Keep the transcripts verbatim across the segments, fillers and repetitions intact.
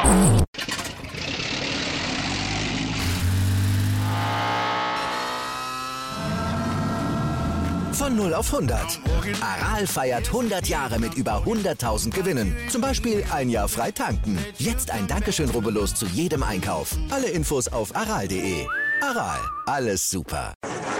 Von null auf hundert. Aral feiert hundert Jahre mit über hunderttausend Gewinnen. Zum Beispiel ein Jahr frei tanken. Jetzt ein Dankeschön, rubbellos zu jedem Einkauf. Alle Infos auf aral punkt de. Aral, alles super.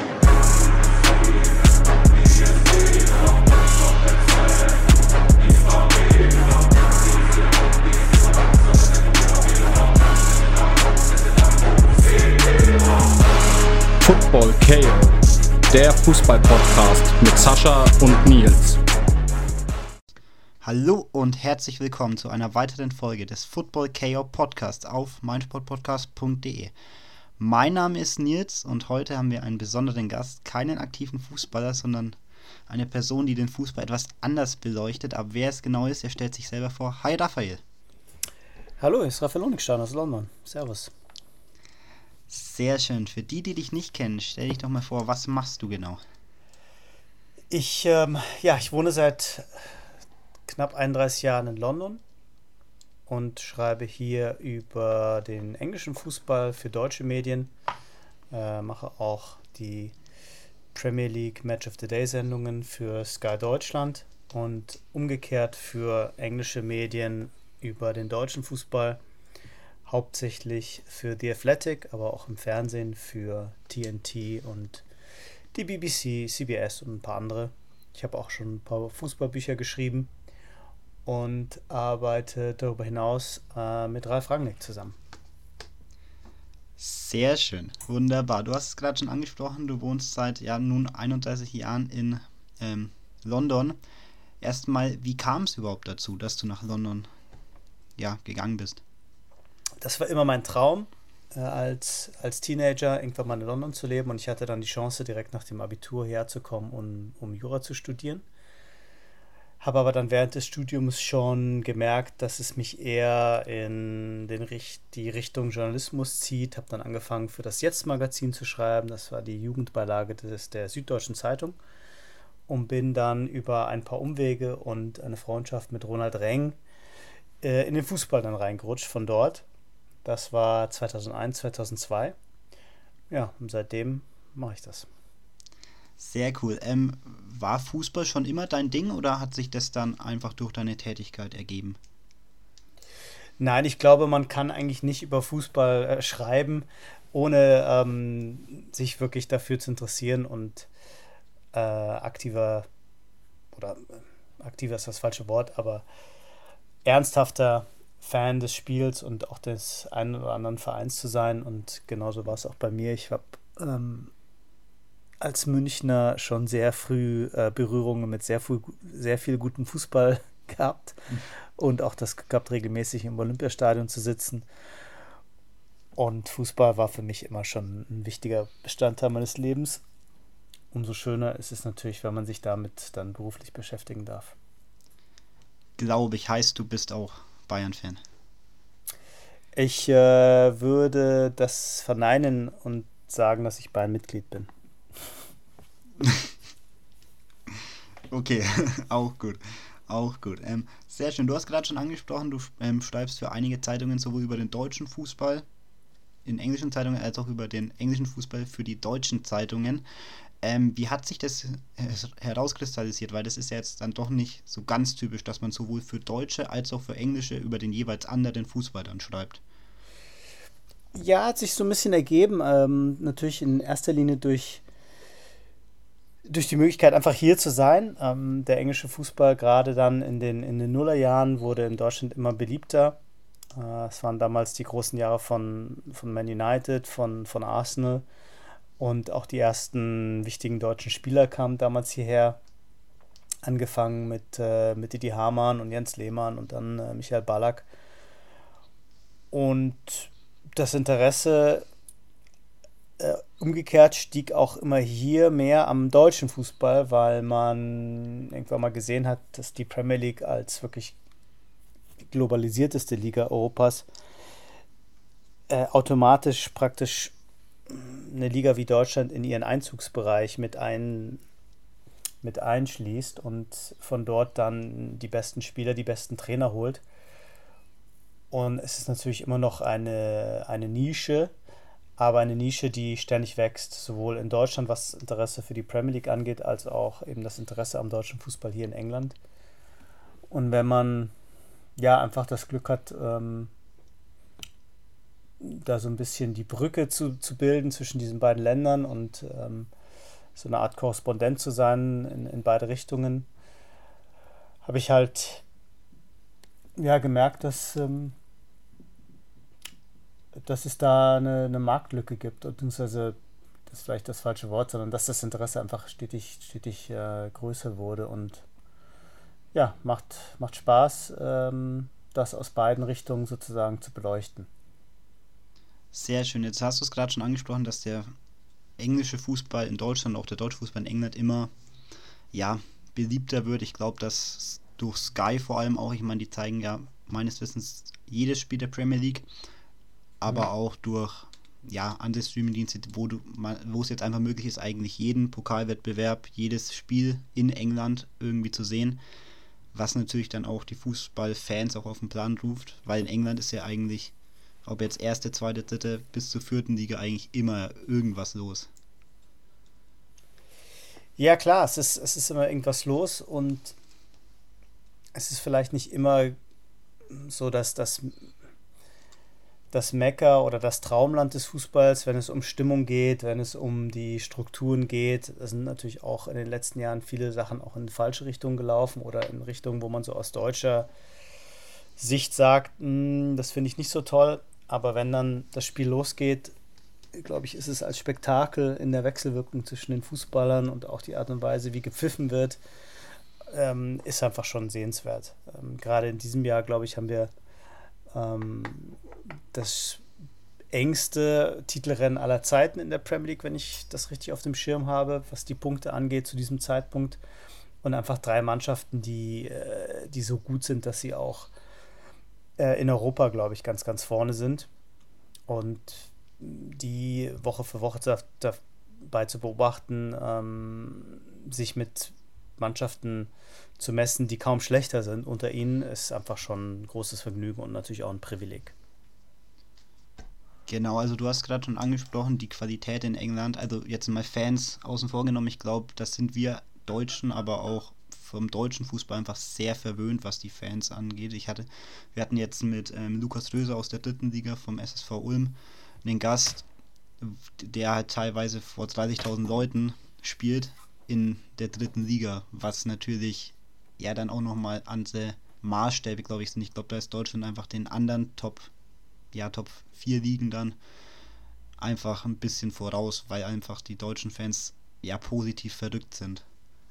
Football K O, der Fußball-Podcast mit Sascha und Nils. Hallo und herzlich willkommen zu einer weiteren Folge des Football K O Podcasts auf meinsportpodcast punkt de. Mein Name ist Nils und heute haben wir einen besonderen Gast, keinen aktiven Fußballer, sondern eine Person, die den Fußball etwas anders beleuchtet. Aber wer es genau ist, er stellt sich selber vor. Hi Raphael. Hallo, hier ist Raphael Honigstein aus London. Servus. Sehr schön. Für die, die dich nicht kennen, stell dich doch mal vor, was machst du genau? Ich, ähm, ja, ich wohne seit knapp einunddreißig Jahren in London und schreibe hier über den englischen Fußball für deutsche Medien. Äh, mache auch die Premier League Match of the Day Sendungen für Sky Deutschland und umgekehrt für englische Medien über den deutschen Fußball. Hauptsächlich für The Athletic, aber auch im Fernsehen für T N T und die B B C, C B S und ein paar andere. Ich habe auch schon ein paar Fußballbücher geschrieben und arbeite darüber hinaus äh, mit Ralf Rangnick zusammen. Sehr schön, wunderbar. Du hast es gerade schon angesprochen, du wohnst seit ja nun einunddreißig Jahren in ähm, London. Erstmal, wie kam es überhaupt dazu, dass du nach London ja, gegangen bist? Das war immer mein Traum, äh, als, als Teenager irgendwann mal in London zu leben, und ich hatte dann die Chance, direkt nach dem Abitur herzukommen, um, um Jura zu studieren. Habe aber dann während des Studiums schon gemerkt, dass es mich eher in den, die Richtung Journalismus zieht. Habe dann angefangen, für das Jetzt-Magazin zu schreiben. Das war die Jugendbeilage des, der Süddeutschen Zeitung. Und bin dann über ein paar Umwege und eine Freundschaft mit Ronald Reng äh, in den Fußball dann reingerutscht von dort. Das war zweitausendeins, zweitausendzwei. Ja, und seitdem mache ich das. Sehr cool. Ähm, war Fußball schon immer dein Ding oder hat sich das dann einfach durch deine Tätigkeit ergeben? Nein, ich glaube, man kann eigentlich nicht über Fußball äh, schreiben, ohne ähm, sich wirklich dafür zu interessieren und äh, aktiver, oder äh, aktiver ist das falsche Wort, aber ernsthafter Fan des Spiels und auch des einen oder anderen Vereins zu sein, und genauso war es auch bei mir. Ich habe ähm, als Münchner schon sehr früh äh, Berührungen mit sehr viel, sehr viel guten Fußball gehabt mhm. und auch das gehabt, regelmäßig im Olympiastadion zu sitzen, und Fußball war für mich immer schon ein wichtiger Bestandteil meines Lebens. Umso schöner ist es natürlich, wenn man sich damit dann beruflich beschäftigen darf. Glaube ich, heißt, du bist auch Bayern-Fan. Ich äh, würde das verneinen und sagen, dass ich Bayern-Mitglied bin. Okay, auch gut. Auch gut. Ähm, sehr schön. Du hast gerade schon angesprochen, du ähm, schreibst für einige Zeitungen sowohl über den deutschen Fußball in englischen Zeitungen als auch über den englischen Fußball für die deutschen Zeitungen. Ähm, wie hat sich das herauskristallisiert? Weil das ist ja jetzt dann doch nicht so ganz typisch, dass man sowohl für deutsche als auch für englische über den jeweils anderen Fußball dann schreibt. Ja, hat sich so ein bisschen ergeben. Ähm, natürlich in erster Linie durch, durch die Möglichkeit, einfach hier zu sein. Ähm, der englische Fußball, gerade dann in den, in den Nullerjahren, wurde in Deutschland immer beliebter. Äh, es waren damals die großen Jahre von, von Man United, von, von Arsenal. Und auch die ersten wichtigen deutschen Spieler kamen damals hierher, angefangen mit, äh, mit Didi Hamann und Jens Lehmann und dann äh, Michael Ballack. Und das Interesse äh, umgekehrt stieg auch immer hier mehr am deutschen Fußball, weil man irgendwann mal gesehen hat, dass die Premier League als wirklich globalisierteste Liga Europas äh, automatisch praktisch eine Liga wie Deutschland in ihren Einzugsbereich mit, ein, mit einschließt und von dort dann die besten Spieler, die besten Trainer holt. Und es ist natürlich immer noch eine, eine Nische, aber eine Nische, die ständig wächst, sowohl in Deutschland, was das Interesse für die Premier League angeht, als auch eben das Interesse am deutschen Fußball hier in England. Und wenn man ja einfach das Glück hat, ähm, da so ein bisschen die Brücke zu, zu bilden zwischen diesen beiden Ländern und ähm, so eine Art Korrespondent zu sein in, in beide Richtungen, habe ich halt ja gemerkt, dass, ähm, dass es da eine, eine Marktlücke gibt, beziehungsweise das ist vielleicht das falsche Wort, sondern dass das Interesse einfach stetig, stetig äh, größer wurde und ja, macht, macht Spaß, ähm, das aus beiden Richtungen sozusagen zu beleuchten. Sehr schön. Jetzt hast du es gerade schon angesprochen, dass der englische Fußball in Deutschland, auch der deutsche Fußball in England immer ja, beliebter wird. Ich glaube, dass durch Sky vor allem auch, ich meine, die zeigen ja meines Wissens jedes Spiel der Premier League, aber mhm. auch durch ja, andere Streaming-Dienste, wo, du, wo es jetzt einfach möglich ist, eigentlich jeden Pokalwettbewerb, jedes Spiel in England irgendwie zu sehen, was natürlich dann auch die Fußballfans auch auf den Plan ruft, weil in England ist ja eigentlich, ob jetzt erste, zweite, dritte bis zur vierten Liga eigentlich immer irgendwas los. Ja klar, es ist, es ist immer irgendwas los und es ist vielleicht nicht immer so, dass das, das Mekka oder das Traumland des Fußballs, wenn es um Stimmung geht, wenn es um die Strukturen geht. Da sind natürlich auch in den letzten Jahren viele Sachen auch in die falsche Richtung gelaufen oder in Richtungen, wo man so aus deutscher Sicht sagt, das finde ich nicht so toll. Aber wenn dann das Spiel losgeht, glaube ich, ist es als Spektakel in der Wechselwirkung zwischen den Fußballern und auch die Art und Weise, wie gepfiffen wird, ähm, ist einfach schon sehenswert. Ähm, gerade in diesem Jahr, glaube ich, haben wir ähm, das engste Titelrennen aller Zeiten in der Premier League, wenn ich das richtig auf dem Schirm habe, was die Punkte angeht zu diesem Zeitpunkt. Und einfach drei Mannschaften, die, äh, die so gut sind, dass sie auch äh, in Europa, glaube ich, ganz, ganz vorne sind. Und die Woche für Woche dabei zu beobachten, ähm, sich mit Mannschaften zu messen, die kaum schlechter sind unter ihnen, ist einfach schon ein großes Vergnügen und natürlich auch ein Privileg. Genau, also du hast gerade schon angesprochen, die Qualität in England, also jetzt mal Fans außen vor genommen, ich glaube, das sind wir Deutschen, aber auch vom deutschen Fußball einfach sehr verwöhnt, was die Fans angeht. Ich hatte, wir hatten jetzt mit ähm, Lukas Röser aus der dritten Liga vom S S V Ulm einen Gast, der halt teilweise vor dreißigtausend Leuten spielt in der dritten Liga, was natürlich ja dann auch nochmal andere Maßstäbe, glaube ich, sind. Ich glaube, da ist Deutschland einfach den anderen Top, ja, Top vier Ligen dann einfach ein bisschen voraus, weil einfach die deutschen Fans ja positiv verrückt sind.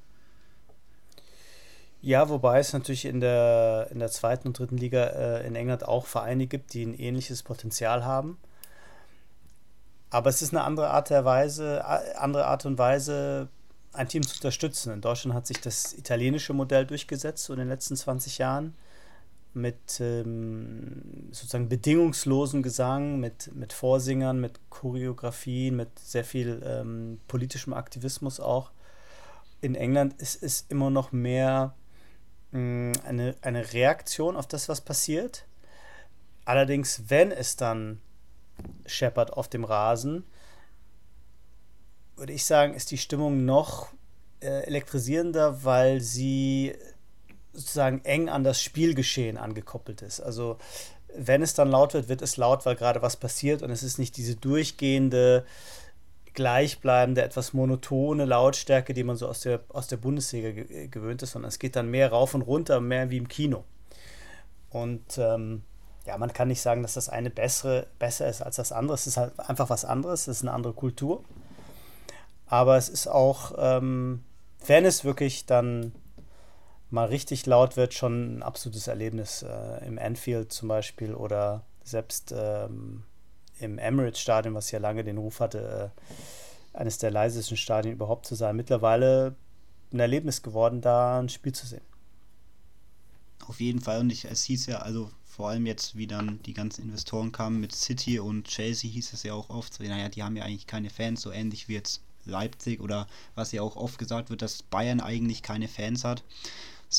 Ja, wobei es natürlich in der, in der zweiten und dritten Liga äh, in England auch Vereine gibt, die ein ähnliches Potenzial haben. Aber es ist eine andere Art der Weise, andere Art und Weise, ein Team zu unterstützen. In Deutschland hat sich das italienische Modell durchgesetzt so in den letzten zwanzig Jahren mit ähm, sozusagen bedingungslosen Gesang, mit, mit Vorsingern, mit Choreografien, mit sehr viel ähm, politischem Aktivismus auch. In England ist es immer noch mehr mh, eine, eine Reaktion auf das, was passiert. Allerdings, wenn es dann scheppert auf dem Rasen, würde ich sagen, ist die Stimmung noch äh, elektrisierender, weil sie sozusagen eng an das Spielgeschehen angekoppelt ist. Also wenn es dann laut wird, wird es laut, weil gerade was passiert und es ist nicht diese durchgehende, gleichbleibende, etwas monotone Lautstärke, die man so aus der, aus der Bundesliga ge- gewöhnt ist, sondern es geht dann mehr rauf und runter, mehr wie im Kino. Und ähm, ja, man kann nicht sagen, dass das eine bessere, besser ist als das andere. Es ist halt einfach was anderes, es ist eine andere Kultur. Aber es ist auch, ähm, wenn es wirklich dann mal richtig laut wird, schon ein absolutes Erlebnis. Äh, im Anfield zum Beispiel oder selbst ähm, im Emirates-Stadion, was ja lange den Ruf hatte, äh, eines der leisesten Stadien überhaupt zu sein. Mittlerweile ein Erlebnis geworden, da ein Spiel zu sehen. Auf jeden Fall, und ich, es hieß ja, also vor allem jetzt, wie dann die ganzen Investoren kamen mit City und Chelsea, hieß es ja auch oft, so, naja, die haben ja eigentlich keine Fans, so ähnlich wie jetzt Leipzig oder was ja auch oft gesagt wird, dass Bayern eigentlich keine Fans hat. So,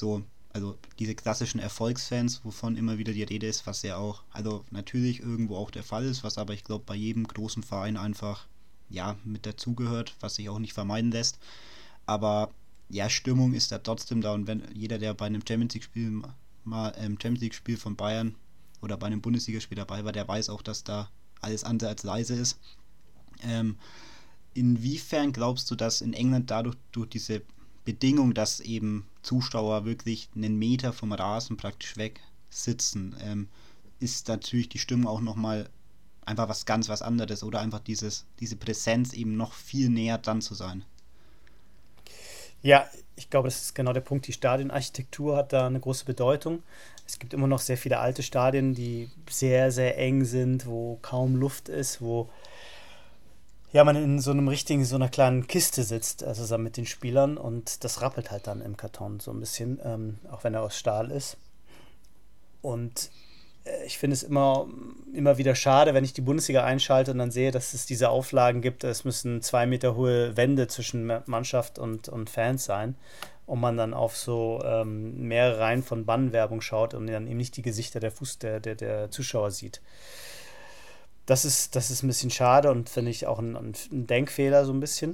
also diese klassischen Erfolgsfans, wovon immer wieder die Rede ist, was ja auch, also natürlich irgendwo auch der Fall ist, was aber ich glaube bei jedem großen Verein einfach, ja, mit dazugehört, was sich auch nicht vermeiden lässt. Aber ja, Stimmung ist da trotzdem da und wenn jeder, der bei einem Champions League-Spiel mal ähm, Champions League-Spiel von Bayern oder bei einem Bundesligaspiel dabei war, der weiß auch, dass da alles andere als leise ist. Ähm, inwiefern glaubst du, dass in England dadurch durch diese Bedingung, dass eben Zuschauer wirklich einen Meter vom Rasen praktisch weg sitzen, ähm, ist natürlich die Stimmung auch nochmal einfach was ganz was anderes oder einfach dieses, diese Präsenz eben noch viel näher dran zu sein? Ja, ich glaube, das ist genau der Punkt. Die Stadionarchitektur hat da eine große Bedeutung. Es gibt immer noch sehr viele alte Stadien, die sehr, sehr eng sind, wo kaum Luft ist, wo ja, man in so einem richtigen, so einer kleinen Kiste sitzt, also zusammen mit den Spielern und das rappelt halt dann im Karton so ein bisschen, ähm, auch wenn er aus Stahl ist. Und äh, ich finde es immer, immer wieder schade, wenn ich die Bundesliga einschalte und dann sehe, dass es diese Auflagen gibt, es müssen zwei Meter hohe Wände zwischen Mannschaft und, und Fans sein und man dann auf so ähm, mehrere Reihen von Bannwerbung schaut und dann eben nicht die Gesichter der, Fuß, der, der, der Zuschauer sieht. Das ist, das ist ein bisschen schade und finde ich auch ein, ein Denkfehler so ein bisschen.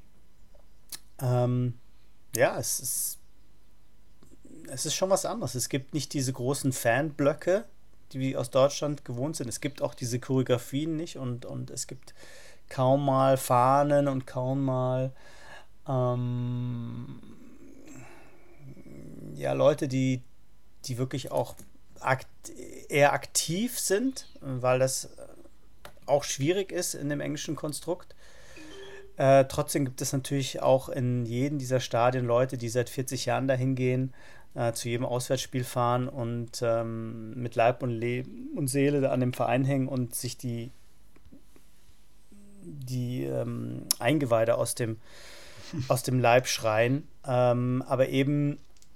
Ähm, ja, es ist, es ist schon was anderes. Es gibt nicht diese großen Fanblöcke, die wir aus Deutschland gewohnt sind. Es gibt auch diese Choreografien nicht und, und es gibt kaum mal Fahnen und kaum mal ähm, ja, Leute, die, die wirklich auch akt, eher aktiv sind, weil das auch schwierig ist in dem englischen Konstrukt. Äh, trotzdem gibt es natürlich auch in jedem dieser Stadien Leute, die seit vierzig Jahren dahin gehen, äh, zu jedem Auswärtsspiel fahren und ähm, mit Leib und, Le- und Seele an dem Verein hängen und sich die, die ähm, Eingeweide aus dem, aus dem Leib schreien, ähm, aber eben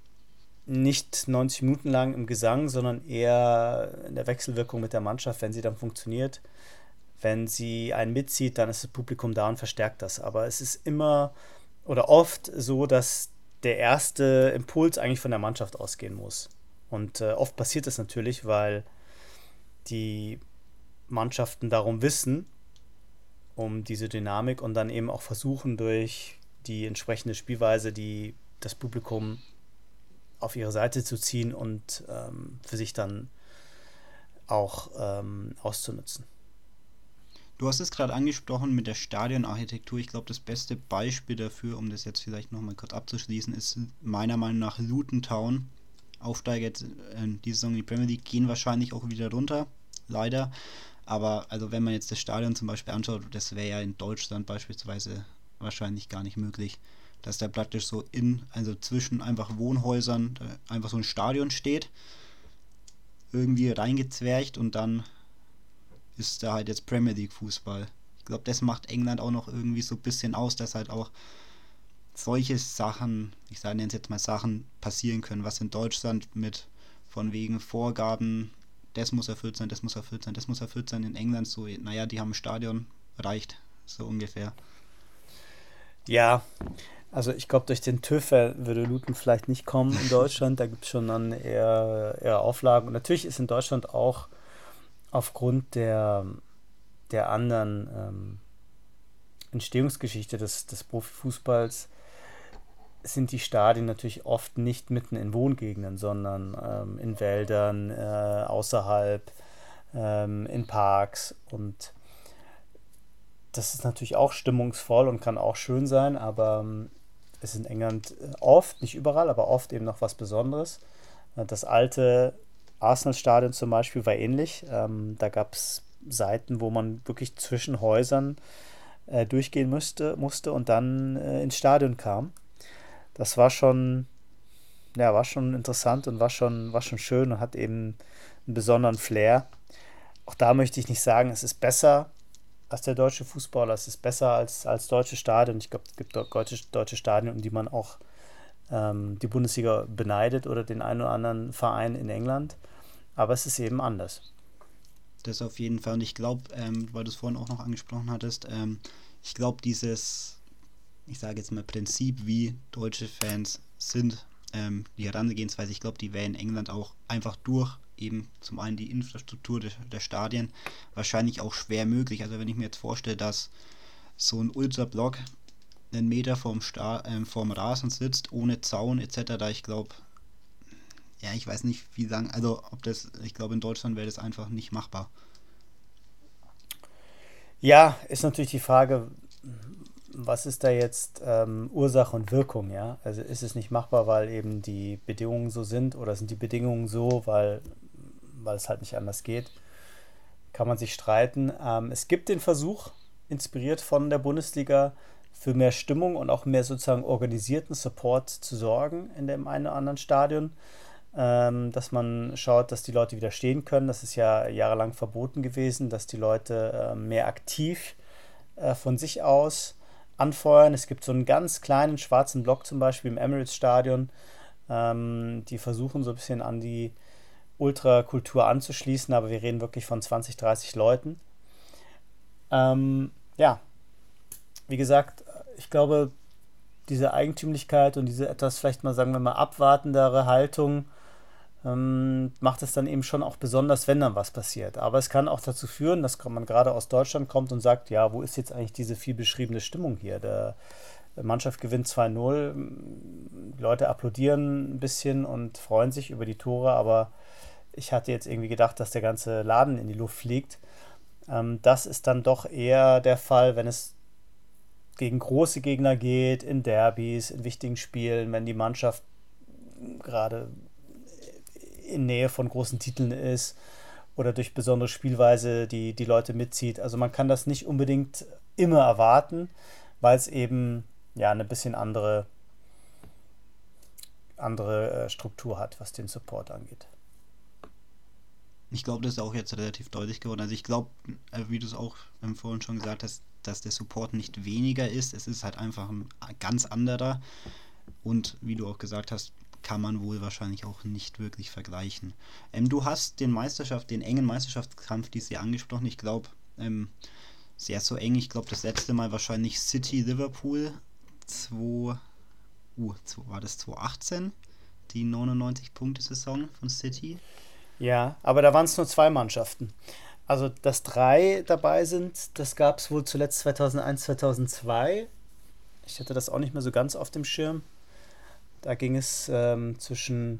nicht neunzig Minuten lang im Gesang, sondern eher in der Wechselwirkung mit der Mannschaft, wenn sie dann funktioniert. Wenn sie einen mitzieht, dann ist das Publikum da und verstärkt das. Aber es ist immer oder oft so, dass der erste Impuls eigentlich von der Mannschaft ausgehen muss. Und äh, oft passiert das natürlich, weil die Mannschaften darum wissen, um diese Dynamik und dann eben auch versuchen, durch die entsprechende Spielweise die, das Publikum auf ihre Seite zu ziehen und ähm, für sich dann auch ähm, auszunutzen. Du hast es gerade angesprochen mit der Stadionarchitektur. Ich glaube, das beste Beispiel dafür, um das jetzt vielleicht nochmal kurz abzuschließen, ist meiner Meinung nach Luton Town. Aufsteiger jetzt in die Saison in die Premier League gehen wahrscheinlich auch wieder runter, leider. Aber also wenn man jetzt das Stadion zum Beispiel anschaut, das wäre ja in Deutschland beispielsweise wahrscheinlich gar nicht möglich, dass da praktisch so in, also zwischen einfach Wohnhäusern einfach so ein Stadion steht, irgendwie reingezwercht und dann ist da halt jetzt Premier League Fußball. Ich glaube, das macht England auch noch irgendwie so ein bisschen aus, dass halt auch solche Sachen, ich sage jetzt jetzt mal Sachen, passieren können, was in Deutschland mit von wegen Vorgaben, das muss erfüllt sein, das muss erfüllt sein, das muss erfüllt sein, in England so, naja, die haben ein Stadion, reicht, so ungefähr. Ja, also ich glaube, durch den TÜV würde Luton vielleicht nicht kommen in Deutschland, da gibt es schon dann eher, eher Auflagen. Und natürlich ist in Deutschland auch aufgrund der, der anderen ähm, Entstehungsgeschichte des, des Profifußballs sind die Stadien natürlich oft nicht mitten in Wohngegenden, sondern ähm, in Wäldern, äh, außerhalb, ähm, in Parks und das ist natürlich auch stimmungsvoll und kann auch schön sein, aber ähm, es ist in England oft, nicht überall, aber oft eben noch was Besonderes. Das alte Arsenal-Stadion zum Beispiel war ähnlich. Ähm, da gab es Seiten, wo man wirklich zwischen Häusern äh, durchgehen musste, musste und dann äh, ins Stadion kam. Das war schon, ja, war schon interessant und war schon, war schon schön und hat eben einen besonderen Flair. Auch da möchte ich nicht sagen, es ist besser als der deutsche Fußballer, es ist besser als, als deutsche Stadien. Ich glaube, es gibt deutsche, deutsche Stadien, um die man auch ähm, die Bundesliga beneidet oder den einen oder anderen Verein in England. Aber es ist eben anders. Das auf jeden Fall. Und ich glaube, ähm, weil du es vorhin auch noch angesprochen hattest, ähm, ich glaube, dieses, ich sage jetzt mal Prinzip, wie deutsche Fans sind, ähm, die Herangehensweise, ich glaube, die wäre in England auch einfach durch eben zum einen die Infrastruktur der, der Stadien wahrscheinlich auch schwer möglich. Also wenn ich mir jetzt vorstelle, dass so ein Ultra-Block einen Meter vorm, Sta- äh, vorm Rasen sitzt, ohne Zaun et cetera, ich glaube, ja, ich weiß nicht, wie lang, also ob das, ich glaube, in Deutschland wäre das einfach nicht machbar. Ja, ist natürlich die Frage, was ist da jetzt ähm, Ursache und Wirkung, ja? Also ist es nicht machbar, weil eben die Bedingungen so sind oder sind die Bedingungen so, weil, weil es halt nicht anders geht? Kann man sich streiten. Ähm, es gibt den Versuch, inspiriert von der Bundesliga, für mehr Stimmung und auch mehr sozusagen organisierten Support zu sorgen in dem einen oder anderen Stadion. Ähm, dass man schaut, dass die Leute wieder stehen können. Das ist ja jahrelang verboten gewesen, dass die Leute äh, mehr aktiv äh, von sich aus anfeuern. Es gibt so einen ganz kleinen schwarzen Block zum Beispiel im Emirates-Stadion. Ähm, die versuchen so ein bisschen an die Ultrakultur anzuschließen, aber wir reden wirklich von zwanzig, dreißig Leuten. Ähm, ja, wie gesagt, ich glaube, diese Eigentümlichkeit und diese etwas, vielleicht mal sagen wir mal, abwartendere Haltung ähm, macht es dann eben schon auch besonders, wenn dann was passiert. Aber es kann auch dazu führen, dass man gerade aus Deutschland kommt und sagt, ja, wo ist jetzt eigentlich diese viel beschriebene Stimmung hier? Der, der Mannschaft gewinnt zwei null, die Leute applaudieren ein bisschen und freuen sich über die Tore, aber ich hatte jetzt irgendwie gedacht, dass der ganze Laden in die Luft fliegt. Ähm, das ist dann doch eher der Fall, wenn es gegen große Gegner geht, in Derbys, in wichtigen Spielen, wenn die Mannschaft gerade in Nähe von großen Titeln ist oder durch besondere Spielweise die, die Leute mitzieht. Also man kann das nicht unbedingt immer erwarten, weil es eben ja eine bisschen andere, andere Struktur hat, was den Support angeht. Ich glaube, das ist auch jetzt relativ deutlich geworden. Also ich glaube, wie du es auch vorhin schon gesagt hast, dass der Support nicht weniger ist. Es ist halt einfach ein ganz anderer. Und wie du auch gesagt hast, kann man wohl wahrscheinlich auch nicht wirklich vergleichen. Ähm, du hast den Meisterschaft, den engen Meisterschaftskampf dieses Jahr angesprochen. Ich glaube, ähm, sehr so eng. Ich glaube, das letzte Mal wahrscheinlich City Liverpool zwei, uh, war das zwanzig achtzehn, die neunundneunzig-Punkte-Saison von City. Ja, aber da waren es nur zwei Mannschaften. Also, dass drei dabei sind, das gab es wohl zuletzt zweitausendeins, zweitausendzwei. Ich hatte das auch nicht mehr so ganz auf dem Schirm. Da ging es ähm, zwischen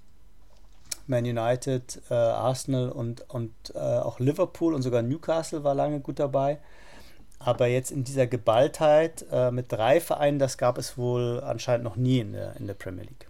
Man United, äh, Arsenal und, und äh, auch Liverpool und sogar Newcastle war lange gut dabei. Aber jetzt in dieser Geballtheit äh, mit drei Vereinen, das gab es wohl anscheinend noch nie in der, in der Premier League.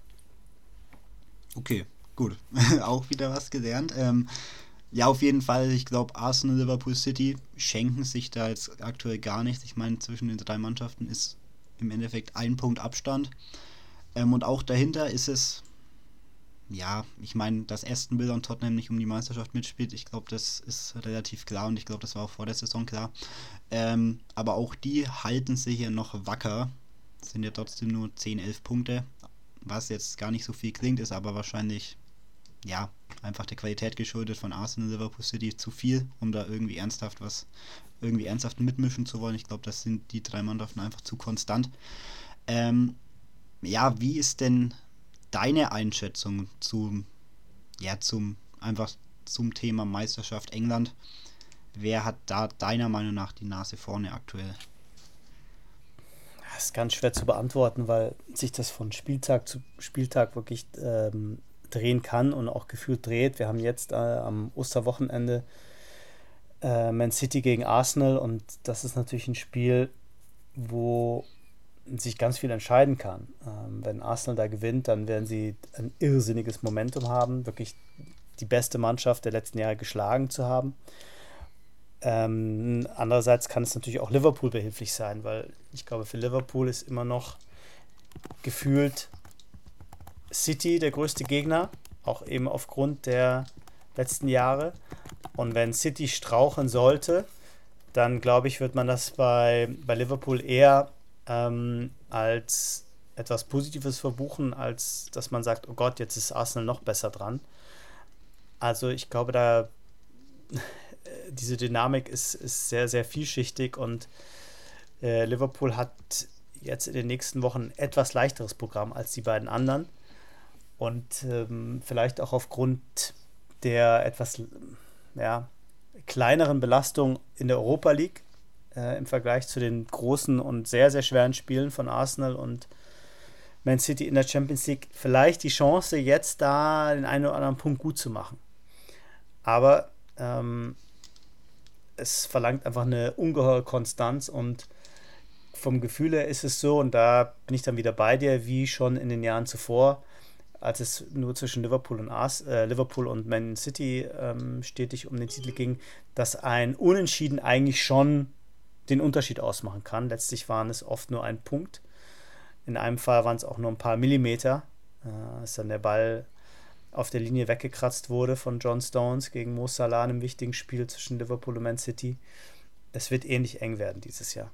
Okay, gut. Auch wieder was gelernt. Ähm, ja, auf jeden Fall, ich glaube, Arsenal, Liverpool, City schenken sich da jetzt aktuell gar nichts. Ich meine, zwischen den drei Mannschaften ist im Endeffekt ein Punkt Abstand. Ähm, und auch dahinter ist es, ja, ich meine, dass Aston Villa und Tottenham nicht um die Meisterschaft mitspielt, ich glaube, das ist relativ klar und ich glaube, das war auch vor der Saison klar. Ähm, aber auch die halten sich ja noch wacker. Das sind ja trotzdem nur zehn, elf Punkte, was jetzt gar nicht so viel klingt, ist aber wahrscheinlich, ja, einfach der Qualität geschuldet von Arsenal, Liverpool City zu viel, um da irgendwie ernsthaft was, irgendwie ernsthaft mitmischen zu wollen. Ich glaube, das sind die drei Mannschaften einfach zu konstant. Ähm, ja, wie ist denn deine Einschätzung zum, ja, zum, einfach zum Thema Meisterschaft England? Wer hat da deiner Meinung nach die Nase vorne aktuell? Das ist ganz schwer zu beantworten, weil sich das von Spieltag zu Spieltag wirklich ähm, drehen kann und auch gefühlt dreht. Wir haben jetzt äh, am Osterwochenende äh, Man City gegen Arsenal und das ist natürlich ein Spiel, wo sich ganz viel entscheiden kann. Ähm, wenn Arsenal da gewinnt, dann werden sie ein irrsinniges Momentum haben, wirklich die beste Mannschaft der letzten Jahre geschlagen zu haben. Ähm, andererseits kann es natürlich auch Liverpool behilflich sein, weil ich glaube, für Liverpool ist immer noch gefühlt City der größte Gegner, auch eben aufgrund der letzten Jahre. Und wenn City straucheln sollte, dann glaube ich, wird man das bei, bei Liverpool eher ähm, als etwas Positives verbuchen, als dass man sagt, oh Gott, jetzt ist Arsenal noch besser dran. Also ich glaube, da diese Dynamik ist, ist sehr, sehr vielschichtig und äh, Liverpool hat jetzt in den nächsten Wochen ein etwas leichteres Programm als die beiden anderen. Und ähm, vielleicht auch aufgrund der etwas ja, kleineren Belastung in der Europa League äh, im Vergleich zu den großen und sehr, sehr schweren Spielen von Arsenal und Man City in der Champions League vielleicht die Chance, jetzt da den einen oder anderen Punkt gut zu machen. Aber ähm, es verlangt einfach eine ungeheure Konstanz und vom Gefühl her ist es so, und da bin ich dann wieder bei dir, wie schon in den Jahren zuvor, als es nur zwischen Liverpool und, Ars, äh, Liverpool und Man City ähm, stetig um den Titel ging, dass ein Unentschieden eigentlich schon den Unterschied ausmachen kann. Letztlich waren es oft nur ein Punkt. In einem Fall waren es auch nur ein paar Millimeter, äh, als dann der Ball auf der Linie weggekratzt wurde von John Stones gegen Mo Salah in einem wichtigen Spiel zwischen Liverpool und Man City. Es wird ähnlich eng werden dieses Jahr.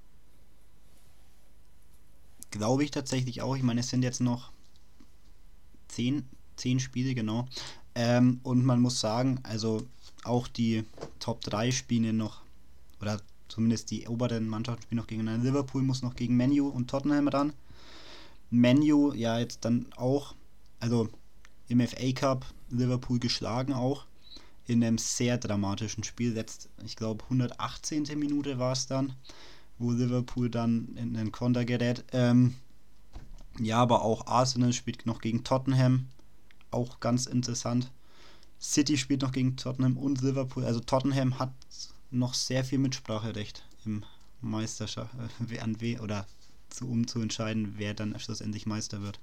Glaube ich tatsächlich auch. Ich meine, es sind jetzt noch zehn, zehn Spiele, genau. Ähm, und man muss sagen, also auch die Top drei spielen noch, oder zumindest die oberen Mannschaften spielen noch gegeneinander. Liverpool muss noch gegen Man U und Tottenham ran. Man U, ja, jetzt dann auch, also im F A Cup Liverpool geschlagen auch, in einem sehr dramatischen Spiel. Letzt, ich glaube, hundertachtzehnte Minute war es dann, wo Liverpool dann in den Konter gerät. Ähm, ja, aber auch Arsenal spielt noch gegen Tottenham, auch ganz interessant. City spielt noch gegen Tottenham und Liverpool. Also Tottenham hat noch sehr viel Mitspracherecht im Meisterschaft, äh, an we oder zu, um zu entscheiden, wer dann schlussendlich Meister wird.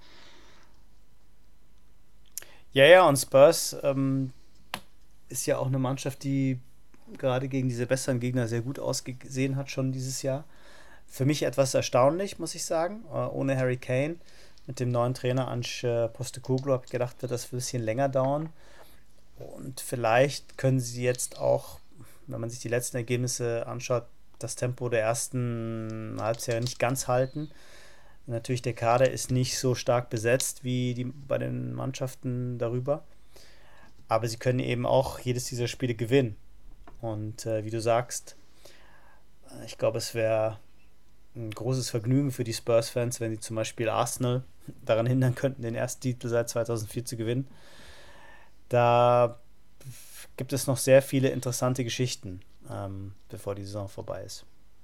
Ja, ja, und Spurs ähm, ist ja auch eine Mannschaft, die gerade gegen diese besseren Gegner sehr gut ausgesehen hat schon dieses Jahr. Für mich etwas erstaunlich, muss ich sagen. Äh, ohne Harry Kane, mit dem neuen Trainer Ange Postecoglou, habe ich gedacht, wird das ein bisschen länger dauern. Und vielleicht können sie jetzt auch, wenn man sich die letzten Ergebnisse anschaut, das Tempo der ersten Halbserie nicht ganz halten. Natürlich, der Kader ist nicht so stark besetzt wie die, bei den Mannschaften darüber. Aber sie können eben auch jedes dieser Spiele gewinnen. Und äh, wie du sagst, ich glaube, es wäre ein großes Vergnügen für die Spurs-Fans, wenn sie zum Beispiel Arsenal daran hindern könnten, den ersten Titel seit zweitausendvier zu gewinnen. Da gibt es noch sehr viele interessante Geschichten, ähm, bevor die Saison vorbei ist.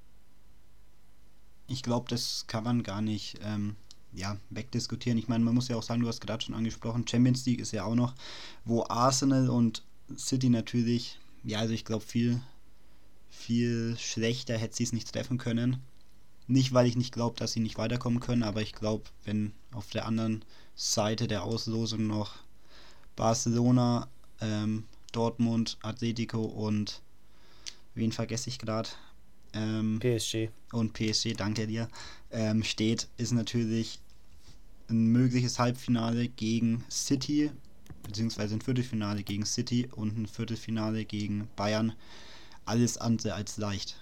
Ich glaube, das kann man gar nicht ähm, ja, wegdiskutieren. Ich meine, man muss ja auch sagen, du hast gerade schon angesprochen, Champions League ist ja auch noch, wo Arsenal und City natürlich, ja, also ich glaube, viel, viel schlechter hätte sie es nicht treffen können. Nicht, weil ich nicht glaube, dass sie nicht weiterkommen können, aber ich glaube, wenn auf der anderen Seite der Auslosung noch Barcelona, ähm, Dortmund, Atletico und wen vergesse ich gerade? Ähm, P S G. Und P S G, danke dir, ähm, steht, ist natürlich ein mögliches Halbfinale gegen City, beziehungsweise ein Viertelfinale gegen City und ein Viertelfinale gegen Bayern. Alles andere als leicht.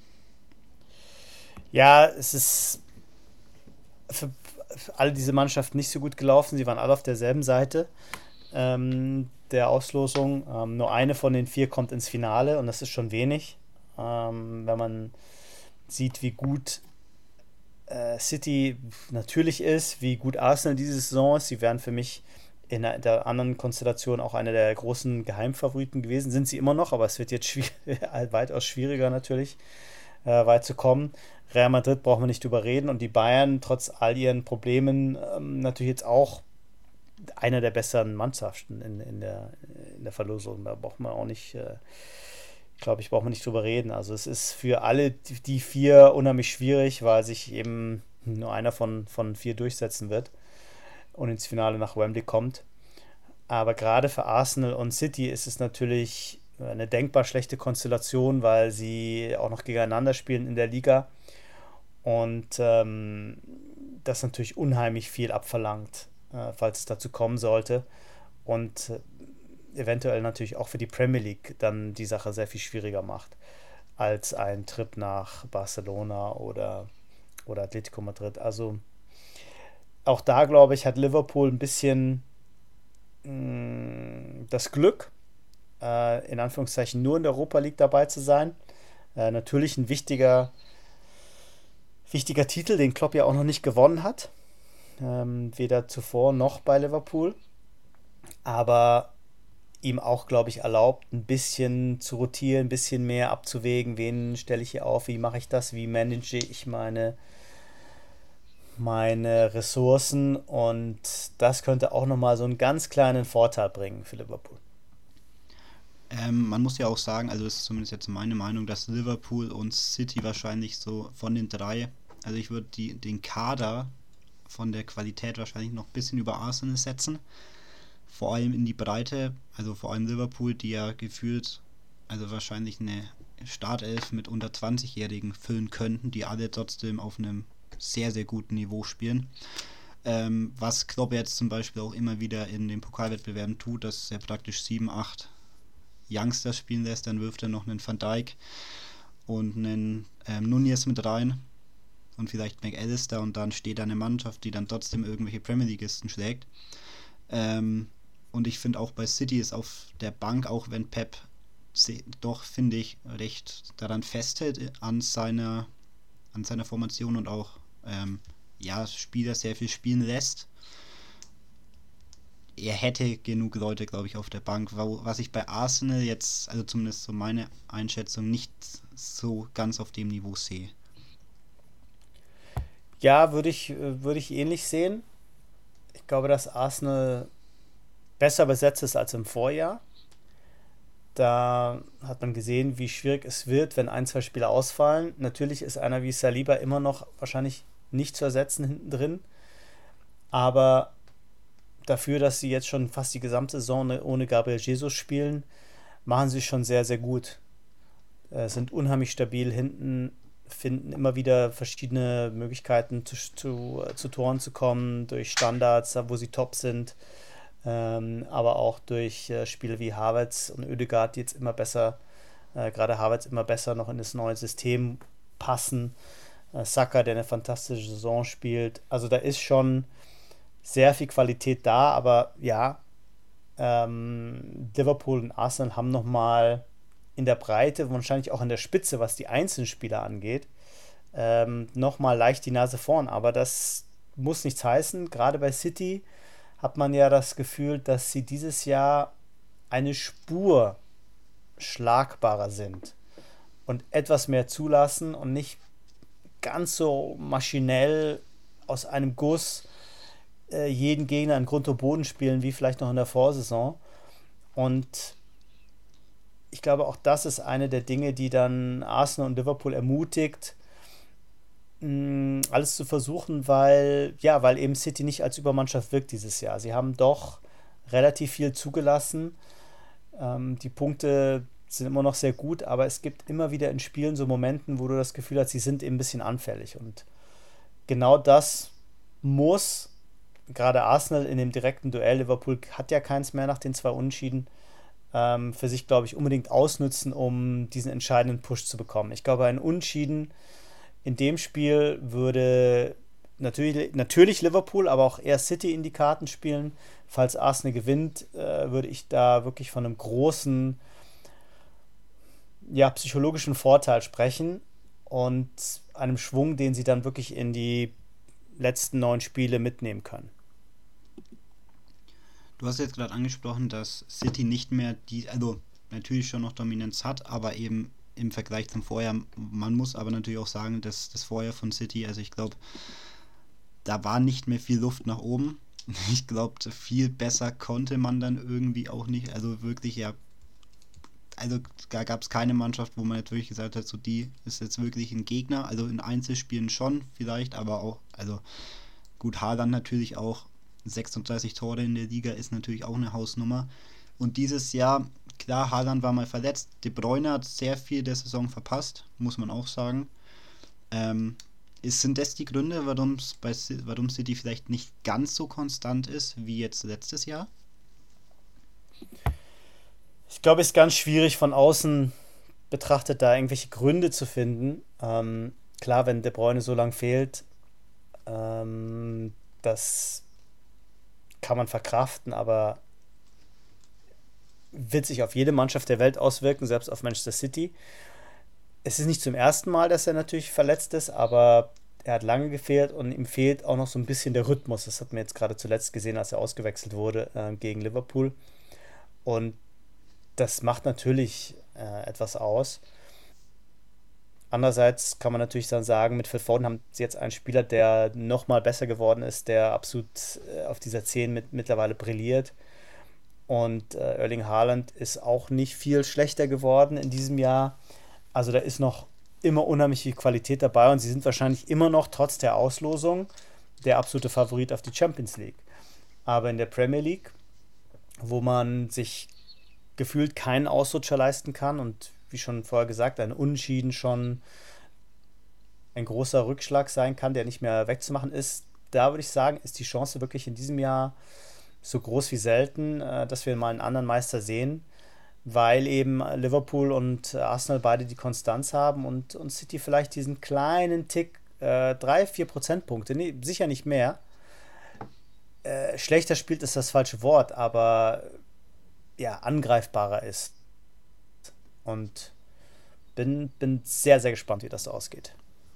Ja, es ist für alle diese Mannschaften nicht so gut gelaufen. Sie waren alle auf derselben Seite ähm, der Auslosung. Ähm, nur eine von den vier kommt ins Finale und das ist schon wenig. Ähm, wenn man sieht, wie gut äh, City natürlich ist, wie gut Arsenal diese Saison ist. Sie wären für mich in der, der anderen Konstellation auch eine der großen Geheimfavoriten gewesen. Sind sie immer noch, aber es wird jetzt schwierig, weitaus schwieriger natürlich, äh, weit zu kommen. Real Madrid brauchen wir nicht drüber reden und die Bayern, trotz all ihren Problemen, ähm, natürlich jetzt auch einer der besseren Mannschaften in, in, der, in der Verlosung. Da braucht man auch nicht, äh, glaube ich, braucht man nicht drüber reden. Also es ist für alle die vier unheimlich schwierig, weil sich eben nur einer von, von vier durchsetzen wird und ins Finale nach Wembley kommt. Aber gerade für Arsenal und City ist es natürlich eine denkbar schlechte Konstellation, weil sie auch noch gegeneinander spielen in der Liga und ähm, das natürlich unheimlich viel abverlangt, äh, falls es dazu kommen sollte und äh, eventuell natürlich auch für die Premier League dann die Sache sehr viel schwieriger macht als ein Trip nach Barcelona oder, oder Atletico Madrid. Also auch da, glaube ich, hat Liverpool ein bisschen mh, das Glück, äh, in Anführungszeichen nur in der Europa League dabei zu sein. Äh, natürlich ein wichtiger, wichtiger Titel, den Klopp ja auch noch nicht gewonnen hat. Ähm, weder zuvor noch bei Liverpool. aber ihm auch, glaube ich, erlaubt, ein bisschen zu rotieren, ein bisschen mehr abzuwägen, wen stelle ich hier auf, wie mache ich das, wie manage ich meine, meine Ressourcen, und das könnte auch nochmal so einen ganz kleinen Vorteil bringen für Liverpool. Ähm, man muss ja auch sagen, also das ist zumindest jetzt meine Meinung, dass Liverpool und City wahrscheinlich so von den drei, also ich würde die, den Kader von der Qualität wahrscheinlich noch ein bisschen über Arsenal setzen. Vor allem in die Breite, also vor allem Liverpool, die ja gefühlt, also wahrscheinlich eine Startelf mit unter zwanzig-Jährigen füllen könnten, die alle trotzdem auf einem sehr, sehr guten Niveau spielen. Ähm, was Klopp jetzt zum Beispiel auch immer wieder in den Pokalwettbewerben tut, dass er praktisch sieben, acht Youngsters spielen lässt, dann wirft er noch einen Van Dijk und einen ähm, Nunez mit rein und vielleicht McAllister, und dann steht da eine Mannschaft, die dann trotzdem irgendwelche Premier Leagueisten schlägt. Ähm, und ich finde auch bei City ist auf der Bank, auch wenn Pep doch, finde ich, recht daran festhält an seiner, an seiner Formation und auch ähm, ja, Spieler sehr viel spielen lässt, er hätte genug Leute, glaube ich, auf der Bank, was ich bei Arsenal jetzt, also zumindest so meine Einschätzung, nicht so ganz auf dem Niveau sehe. Ja, würde ich, würde ich ähnlich sehen. Ich glaube, dass Arsenal besser besetzt ist als im Vorjahr. Da hat man gesehen, wie schwierig es wird, wenn ein, zwei Spieler ausfallen. Natürlich ist einer wie Saliba immer noch wahrscheinlich nicht zu ersetzen hinten drin. Aber dafür, dass sie jetzt schon fast die gesamte Saison ohne Gabriel Jesus spielen, machen sie schon sehr, sehr gut. Äh, sind unheimlich stabil hinten, finden immer wieder verschiedene Möglichkeiten zu, zu, zu Toren zu kommen, durch Standards, wo sie top sind, ähm, aber auch durch äh, Spiele wie Havertz und Ødegaard, die jetzt immer besser, äh, gerade Havertz immer besser noch in das neue System passen. Äh, Saka, der eine fantastische Saison spielt. Also da ist schon sehr viel Qualität da, aber ja, ähm, Liverpool und Arsenal haben nochmal in der Breite, wahrscheinlich auch in der Spitze, was die einzelnen Spieler angeht, ähm, nochmal leicht die Nase vorn. Aber das muss nichts heißen. Gerade bei City hat man ja das Gefühl, dass sie dieses Jahr eine Spur schlagbarer sind und etwas mehr zulassen und nicht ganz so maschinell aus einem Guss äh, jeden Gegner in Grund und Boden spielen, wie vielleicht noch in der Vorsaison. Und ich glaube, auch das ist eine der Dinge, die dann Arsenal und Liverpool ermutigt, mh, alles zu versuchen, weil, ja, weil eben City nicht als Übermannschaft wirkt dieses Jahr. Sie haben doch relativ viel zugelassen. Ähm, die Punkte sind immer noch sehr gut, aber es gibt immer wieder in Spielen so Momenten, wo du das Gefühl hast, sie sind eben ein bisschen anfällig. Und genau das muss gerade Arsenal in dem direkten Duell, Liverpool hat ja keins mehr nach den zwei Unentschieden, ähm, für sich, glaube ich, unbedingt ausnutzen, um diesen entscheidenden Push zu bekommen. Ich glaube, ein Unentschieden in dem Spiel würde natürlich, natürlich Liverpool, aber auch eher City in die Karten spielen. Falls Arsenal gewinnt, äh, würde ich da wirklich von einem großen, ja, psychologischen Vorteil sprechen und einem Schwung, den sie dann wirklich in die letzten neun Spiele mitnehmen können. Du hast jetzt gerade angesprochen, dass City nicht mehr die, also natürlich schon noch Dominanz hat, aber eben im Vergleich zum Vorjahr, man muss aber natürlich auch sagen, dass das Vorjahr von City, also ich glaube, da war nicht mehr viel Luft nach oben. Ich glaube, viel besser konnte man dann irgendwie auch nicht, also wirklich, ja, also da gab es keine Mannschaft, wo man jetzt wirklich gesagt hat, so die ist jetzt wirklich ein Gegner, also in Einzelspielen schon vielleicht, aber auch, also gut, Haaland natürlich auch, sechsunddreißig Tore in der Liga ist natürlich auch eine Hausnummer. Und dieses Jahr, klar, Haaland war mal verletzt, De Bruyne hat sehr viel der Saison verpasst, muss man auch sagen. Ähm, ist, sind das die Gründe, warum's bei, warum City vielleicht nicht ganz so konstant ist wie jetzt letztes Jahr? Ich glaube, es ist ganz schwierig von außen betrachtet, da irgendwelche Gründe zu finden. Ähm, klar, wenn De Bruyne so lang fehlt, ähm, das kann man verkraften, aber wird sich auf jede Mannschaft der Welt auswirken, selbst auf Manchester City. Es ist nicht zum ersten Mal, dass er natürlich verletzt ist, aber er hat lange gefehlt und ihm fehlt auch noch so ein bisschen der Rhythmus. Das hat man jetzt gerade zuletzt gesehen, als er ausgewechselt wurde äh, gegen Liverpool. Und das macht natürlich äh, etwas aus. Andererseits kann man natürlich dann sagen, mit Phil Foden haben sie jetzt einen Spieler, der nochmal besser geworden ist, der absolut äh, auf dieser zehn mit, mittlerweile brilliert. Und äh, Erling Haaland ist auch nicht viel schlechter geworden in diesem Jahr. Also da ist noch immer unheimlich viel Qualität dabei und sie sind wahrscheinlich immer noch, trotz der Auslosung, der absolute Favorit auf die Champions League. Aber in der Premier League, wo man sich gefühlt keinen Ausrutscher leisten kann und wie schon vorher gesagt, ein Unentschieden schon ein großer Rückschlag sein kann, der nicht mehr wegzumachen ist, da würde ich sagen, ist die Chance wirklich in diesem Jahr so groß wie selten, dass wir mal einen anderen Meister sehen, weil eben Liverpool und Arsenal beide die Konstanz haben und, und City vielleicht diesen kleinen Tick, äh, drei, vier Prozentpunkte, nee, sicher nicht mehr. Äh, schlechter spielt ist das falsche Wort, aber ja, angreifbarer ist. Und bin, bin sehr, sehr gespannt, wie das ausgeht.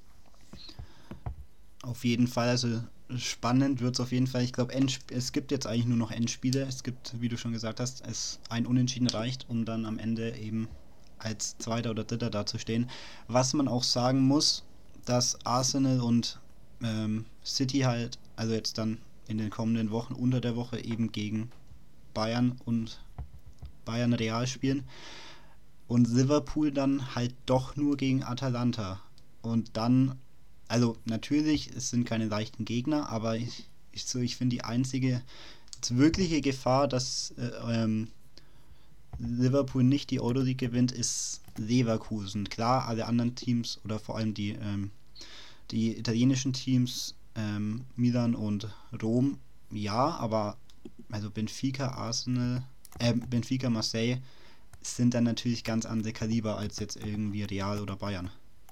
Auf jeden Fall, also spannend wird es auf jeden Fall. Ich glaube, es gibt jetzt eigentlich nur noch Endspiele. Es gibt, wie du schon gesagt hast, es ein Unentschieden reicht, um dann am Ende eben als Zweiter oder Dritter dazustehen. Was man auch sagen muss, dass Arsenal und ähm, City halt, also jetzt dann in den kommenden Wochen unter der Woche eben gegen Bayern und Bayern Real spielen und Liverpool dann halt doch nur gegen Atalanta. Und dann, also natürlich, es sind keine leichten Gegner, aber ich, ich, so, ich finde die einzige wirkliche Gefahr, dass äh, ähm, Liverpool nicht die Euroleague gewinnt, ist Leverkusen. Klar, alle anderen Teams oder vor allem die, ähm, die italienischen Teams, ähm, Milan und Rom, ja, aber also Benfica, Arsenal, äh, Benfica, Marseille sind dann natürlich ganz andere Kaliber als jetzt irgendwie Real oder Bayern.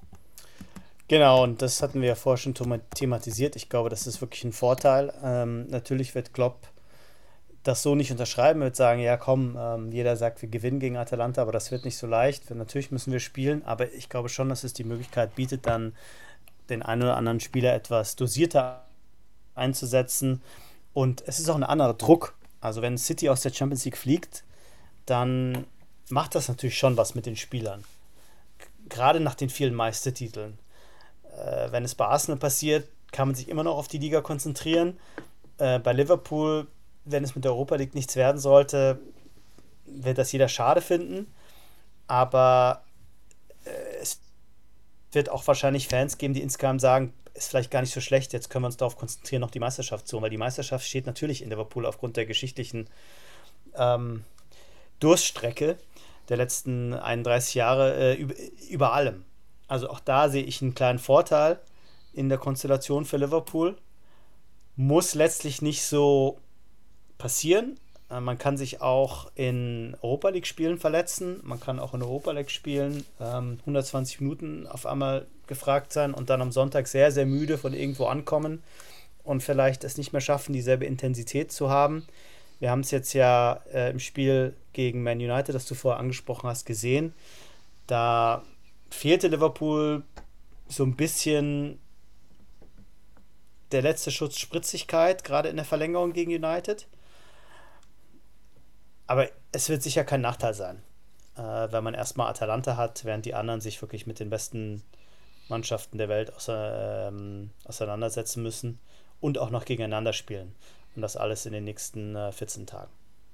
Genau, und das hatten wir ja vorher schon thematisiert. Ich glaube, das ist wirklich ein Vorteil. Ähm, natürlich wird Klopp das so nicht unterschreiben, wird sagen, ja komm, ähm, jeder sagt, wir gewinnen gegen Atalanta, aber das wird nicht so leicht. Natürlich müssen wir spielen, aber ich glaube schon, dass es die Möglichkeit bietet, dann den einen oder anderen Spieler etwas dosierter einzusetzen. Und es ist auch ein anderer Druck. Also wenn City aus der Champions League fliegt, dann macht das natürlich schon was mit den Spielern. Gerade nach den vielen Meistertiteln. Äh, wenn es bei Arsenal passiert, kann man sich immer noch auf die Liga konzentrieren. Äh, bei Liverpool, wenn es mit der Europa League nichts werden sollte, wird das jeder schade finden. Aber äh, es wird auch wahrscheinlich Fans geben, die insgesamt sagen, ist vielleicht gar nicht so schlecht, jetzt können wir uns darauf konzentrieren, noch die Meisterschaft zu holen, weil die Meisterschaft steht natürlich in Liverpool aufgrund der geschichtlichen ähm, Durststrecke der letzten einunddreißig Jahre äh, über, über allem. Also auch da sehe ich einen kleinen Vorteil in der Konstellation für Liverpool. Muss letztlich nicht so passieren. Äh, man kann sich auch in Europa League Spielen verletzen. Man kann auch in Europa League Spielen ähm, hundertzwanzig Minuten auf einmal gefragt sein und dann am Sonntag sehr, sehr müde von irgendwo ankommen und vielleicht es nicht mehr schaffen, dieselbe Intensität zu haben. Wir haben es jetzt ja äh, im Spiel gegen Man United, das du vorher angesprochen hast, gesehen. Da fehlte Liverpool so ein bisschen der letzte Schuss Spritzigkeit, gerade in der Verlängerung gegen United. Aber es wird sicher kein Nachteil sein, äh, wenn man erstmal Atalanta hat, während die anderen sich wirklich mit den besten Mannschaften der Welt außer, ähm, auseinandersetzen müssen und auch noch gegeneinander spielen. Und das alles in den nächsten äh, vierzehn Tagen.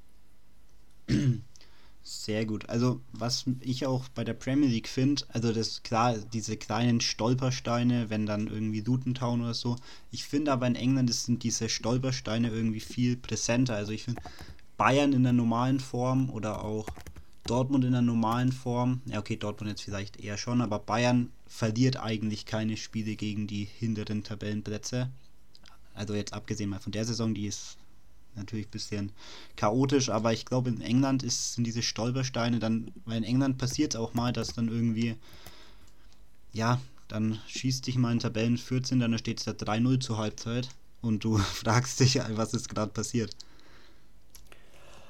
Sehr gut. Also was ich auch bei der Premier League finde, also das klar, diese kleinen Stolpersteine, wenn dann irgendwie Luton Town oder so, ich finde aber in England sind diese Stolpersteine irgendwie viel präsenter. Also ich finde Bayern in der normalen Form oder auch Dortmund in der normalen Form, ja okay, Dortmund jetzt vielleicht eher schon, aber Bayern verliert eigentlich keine Spiele gegen die hinteren Tabellenplätze. Also jetzt abgesehen mal von der Saison, die ist natürlich ein bisschen chaotisch, aber ich glaube in England ist, sind diese Stolpersteine dann, weil in England passiert es auch mal, dass dann irgendwie, ja, dann schießt dich mal in Tabellen vierzehn, dann steht es da drei null zur Halbzeit und du fragst dich, was ist gerade passiert.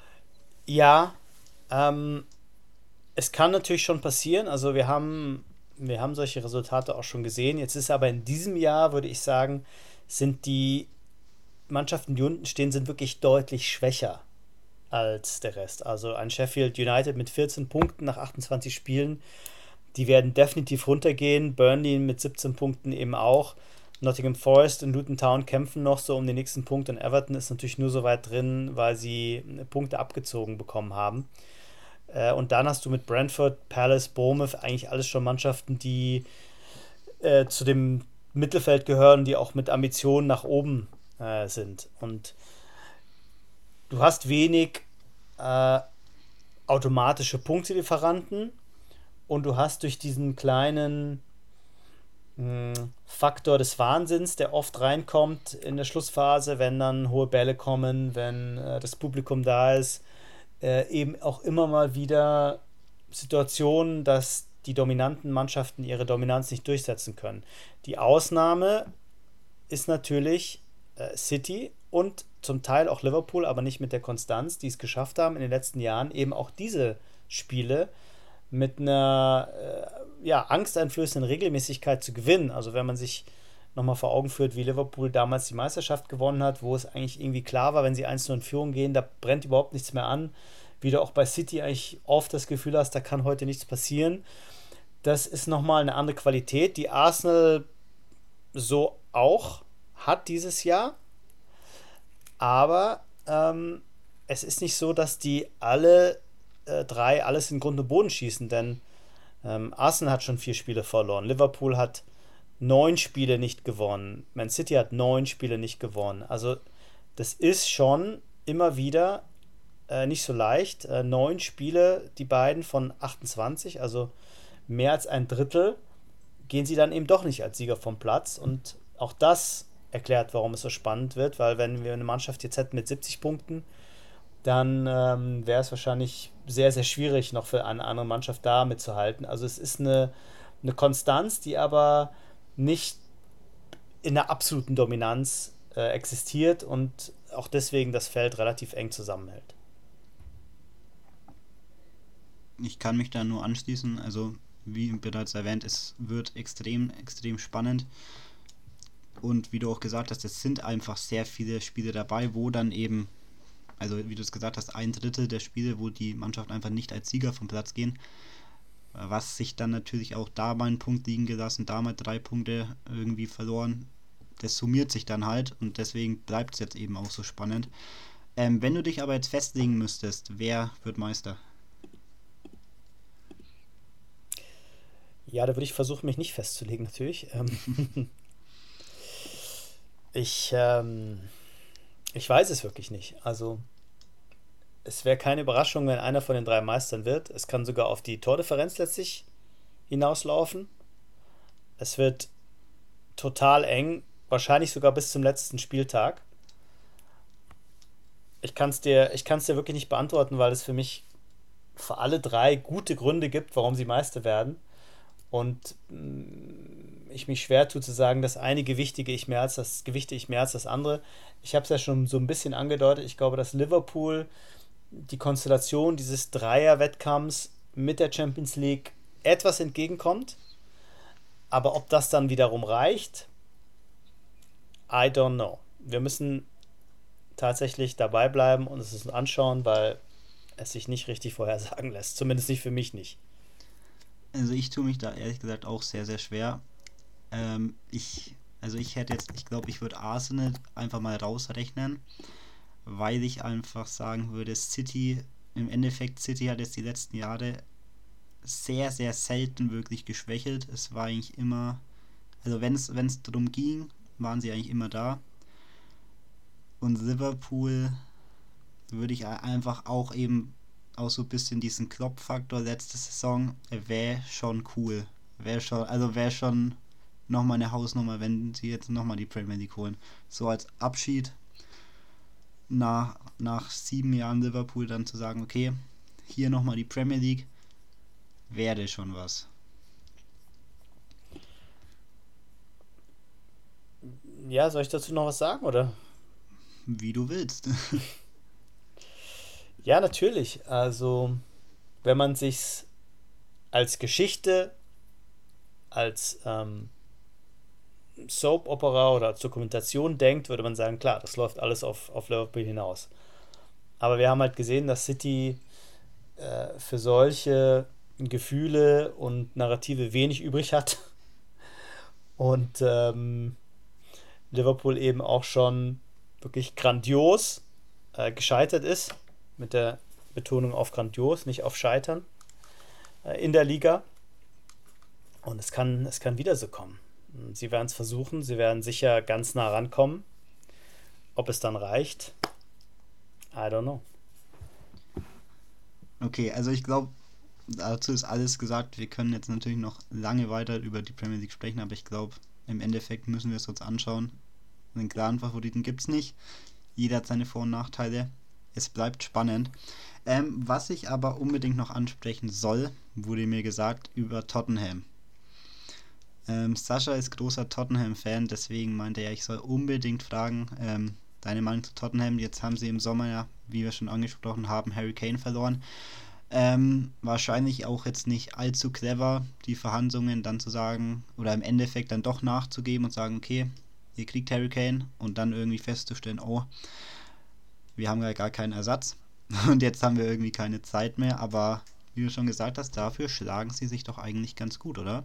Ja, ähm, es kann natürlich schon passieren, also wir haben wir haben solche Resultate auch schon gesehen. Jetzt ist aber in diesem Jahr, würde ich sagen, sind die Mannschaften, die unten stehen, sind wirklich deutlich schwächer als der Rest. Also ein Sheffield United mit vierzehn Punkten nach achtundzwanzig Spielen, die werden definitiv runtergehen. Burnley mit siebzehn Punkten eben auch. Nottingham Forest und Luton Town kämpfen noch so um den nächsten Punkt und Everton ist natürlich nur so weit drin, weil sie Punkte abgezogen bekommen haben. Äh, und dann hast du mit Brentford, Palace, Bournemouth eigentlich alles schon Mannschaften, die äh, zu dem Mittelfeld gehören, die auch mit Ambitionen nach oben äh, sind. Und du hast wenig äh, automatische Punktelieferanten und du hast durch diesen kleinen Faktor des Wahnsinns, der oft reinkommt in der Schlussphase, wenn dann hohe Bälle kommen, wenn äh, das Publikum da ist, äh, eben auch immer mal wieder Situationen, dass die dominanten Mannschaften ihre Dominanz nicht durchsetzen können. Die Ausnahme ist natürlich äh, City und zum Teil auch Liverpool, aber nicht mit der Konstanz, die es geschafft haben in den letzten Jahren, eben auch diese Spiele mit einer äh, ja, angsteinflößenden Regelmäßigkeit zu gewinnen. Also wenn man sich nochmal vor Augen führt, wie Liverpool damals die Meisterschaft gewonnen hat, wo es eigentlich irgendwie klar war, wenn sie eins null in Führung gehen, da brennt überhaupt nichts mehr an. Wie du auch bei City eigentlich oft das Gefühl hast, da kann heute nichts passieren. Das ist nochmal eine andere Qualität, die Arsenal so auch hat dieses Jahr. Aber ähm, es ist nicht so, dass die alle äh, drei alles in Grund und Boden schießen, denn ähm, Arsenal hat schon vier Spiele verloren. Liverpool hat neun Spiele nicht gewonnen. Man City hat neun Spiele nicht gewonnen. Also das ist schon immer wieder äh, nicht so leicht. Äh, neun Spiele, die beiden von achtundzwanzig, also mehr als ein Drittel, gehen sie dann eben doch nicht als Sieger vom Platz. Und auch das erklärt, warum es so spannend wird, weil wenn wir eine Mannschaft jetzt hätten mit siebzig Punkten, dann ähm, wäre es wahrscheinlich sehr, sehr schwierig, noch für eine andere Mannschaft da mitzuhalten. Also es ist eine, eine Konstanz, die aber nicht in der absoluten Dominanz äh, existiert und auch deswegen das Feld relativ eng zusammenhält. Ich kann mich da nur anschließen, also wie bereits erwähnt, es wird extrem, extrem spannend. Und wie du auch gesagt hast, es sind einfach sehr viele Spiele dabei, wo dann eben, also wie du es gesagt hast, ein Drittel der Spiele, wo die Mannschaft einfach nicht als Sieger vom Platz gehen, was sich dann natürlich auch da mal einen Punkt liegen gelassen, da mal drei Punkte irgendwie verloren, das summiert sich dann halt und deswegen bleibt es jetzt eben auch so spannend. Ähm, wenn du dich aber jetzt festlegen müsstest, wer wird Meister? Ja, da würde ich versuchen, mich nicht festzulegen, natürlich. Ähm ich, ähm, ich weiß es wirklich nicht. Also, es wäre keine Überraschung, wenn einer von den drei Meistern wird. Es kann sogar auf die Tordifferenz letztlich hinauslaufen. Es wird total eng, wahrscheinlich sogar bis zum letzten Spieltag. Ich kann es dir, ich kann es dir wirklich nicht beantworten, weil es für mich für alle drei gute Gründe gibt, warum sie Meister werden. Und mh, ich mich schwer tue zu sagen, das eine gewichtige ich mehr als das gewichte ich mehr als das andere. Ich habe es ja schon so ein bisschen angedeutet. Ich glaube, dass Liverpool die Konstellation dieses Dreier-Wettkampfs mit der Champions League etwas entgegenkommt. Aber ob das dann wiederum reicht, I don't know. Wir müssen tatsächlich dabei bleiben und es uns anschauen, weil es sich nicht richtig vorhersagen lässt. Zumindest nicht für mich nicht. Also ich tue mich da ehrlich gesagt auch sehr, sehr schwer. Ähm, ich, also ich hätte jetzt, ich glaube, ich würde Arsenal einfach mal rausrechnen, weil ich einfach sagen würde, City, im Endeffekt, City hat jetzt die letzten Jahre sehr, sehr selten wirklich geschwächelt. Es war eigentlich immer, also wenn es wenn es darum ging, waren sie eigentlich immer da. Und Liverpool würde ich einfach auch eben auch so ein bisschen diesen Klopp-Faktor letzte Saison, wäre schon cool. Wäre schon, also wäre schon nochmal eine Hausnummer, wenn sie jetzt nochmal die Premier League holen. So als Abschied nach, nach sieben Jahren Liverpool dann zu sagen, okay, hier nochmal die Premier League, wäre schon was. Ja, soll ich dazu noch was sagen, oder? Wie du willst. Ja, natürlich. Also, wenn man sich's als Geschichte als ähm, Soap-Opera oder als Dokumentation denkt, würde man sagen, klar, das läuft alles auf, auf Liverpool hinaus. Aber wir haben halt gesehen, dass City äh, für solche Gefühle und Narrative wenig übrig hat. Und ähm, Liverpool eben auch schon wirklich grandios äh, gescheitert ist, mit der Betonung auf grandios, nicht auf Scheitern äh, in der Liga. Und es kann, es kann wieder so kommen. Sie werden es versuchen, sie werden sicher ganz nah rankommen. Ob es dann reicht, I don't know. Okay, also ich glaube, dazu ist alles gesagt. Wir können jetzt natürlich noch lange weiter über die Premier League sprechen, aber ich glaube, im Endeffekt müssen wir es uns anschauen. Einen klaren Favoriten gibt es nicht. Jeder hat seine Vor- und Nachteile. Es bleibt spannend. Ähm, was ich aber unbedingt noch ansprechen soll, wurde mir gesagt, über Tottenham. Ähm, Sascha ist großer Tottenham-Fan, deswegen meinte er, ich soll unbedingt fragen, ähm, deine Meinung zu Tottenham. Jetzt haben sie im Sommer, ja, wie wir schon angesprochen haben, Harry Kane verloren. Ähm, wahrscheinlich auch jetzt nicht allzu clever, die Verhandlungen dann zu sagen, oder im Endeffekt dann doch nachzugeben und sagen, okay, ihr kriegt Harry Kane, und dann irgendwie festzustellen, oh, wir haben ja gar keinen Ersatz und jetzt haben wir irgendwie keine Zeit mehr, aber wie du schon gesagt hast, dafür schlagen sie sich doch eigentlich ganz gut, oder?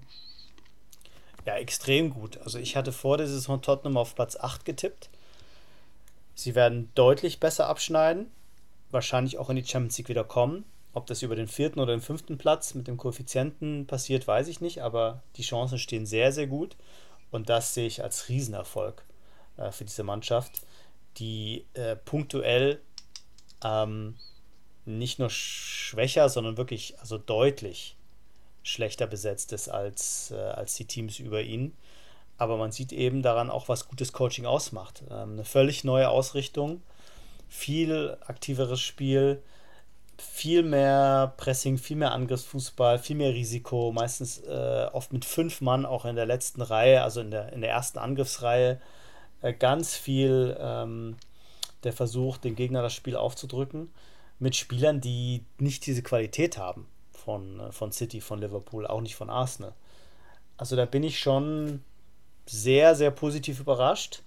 Ja, extrem gut. Also ich hatte vor der Saison Tottenham auf Platz acht getippt. Sie werden deutlich besser abschneiden, wahrscheinlich auch in die Champions League wieder kommen. Ob das über den vierten oder den fünften Platz mit dem Koeffizienten passiert, weiß ich nicht, aber die Chancen stehen sehr, sehr gut. Und das sehe ich als Riesenerfolg äh, für diese Mannschaft, die äh, punktuell ähm, nicht nur schwächer, sondern wirklich also deutlich schlechter besetzt ist als, äh, als die Teams über ihn. Aber man sieht eben daran auch, was gutes Coaching ausmacht. Ähm, eine völlig neue Ausrichtung, viel aktiveres Spiel, viel mehr Pressing, viel mehr Angriffsfußball, viel mehr Risiko, meistens äh, oft mit fünf Mann auch in der letzten Reihe, also in der, in der ersten Angriffsreihe. Äh, ganz viel ähm, der Versuch, den Gegner das Spiel aufzudrücken, mit Spielern, die nicht diese Qualität haben von, äh, von City, von Liverpool, auch nicht von Arsenal. Also da bin ich schon sehr, sehr positiv überrascht.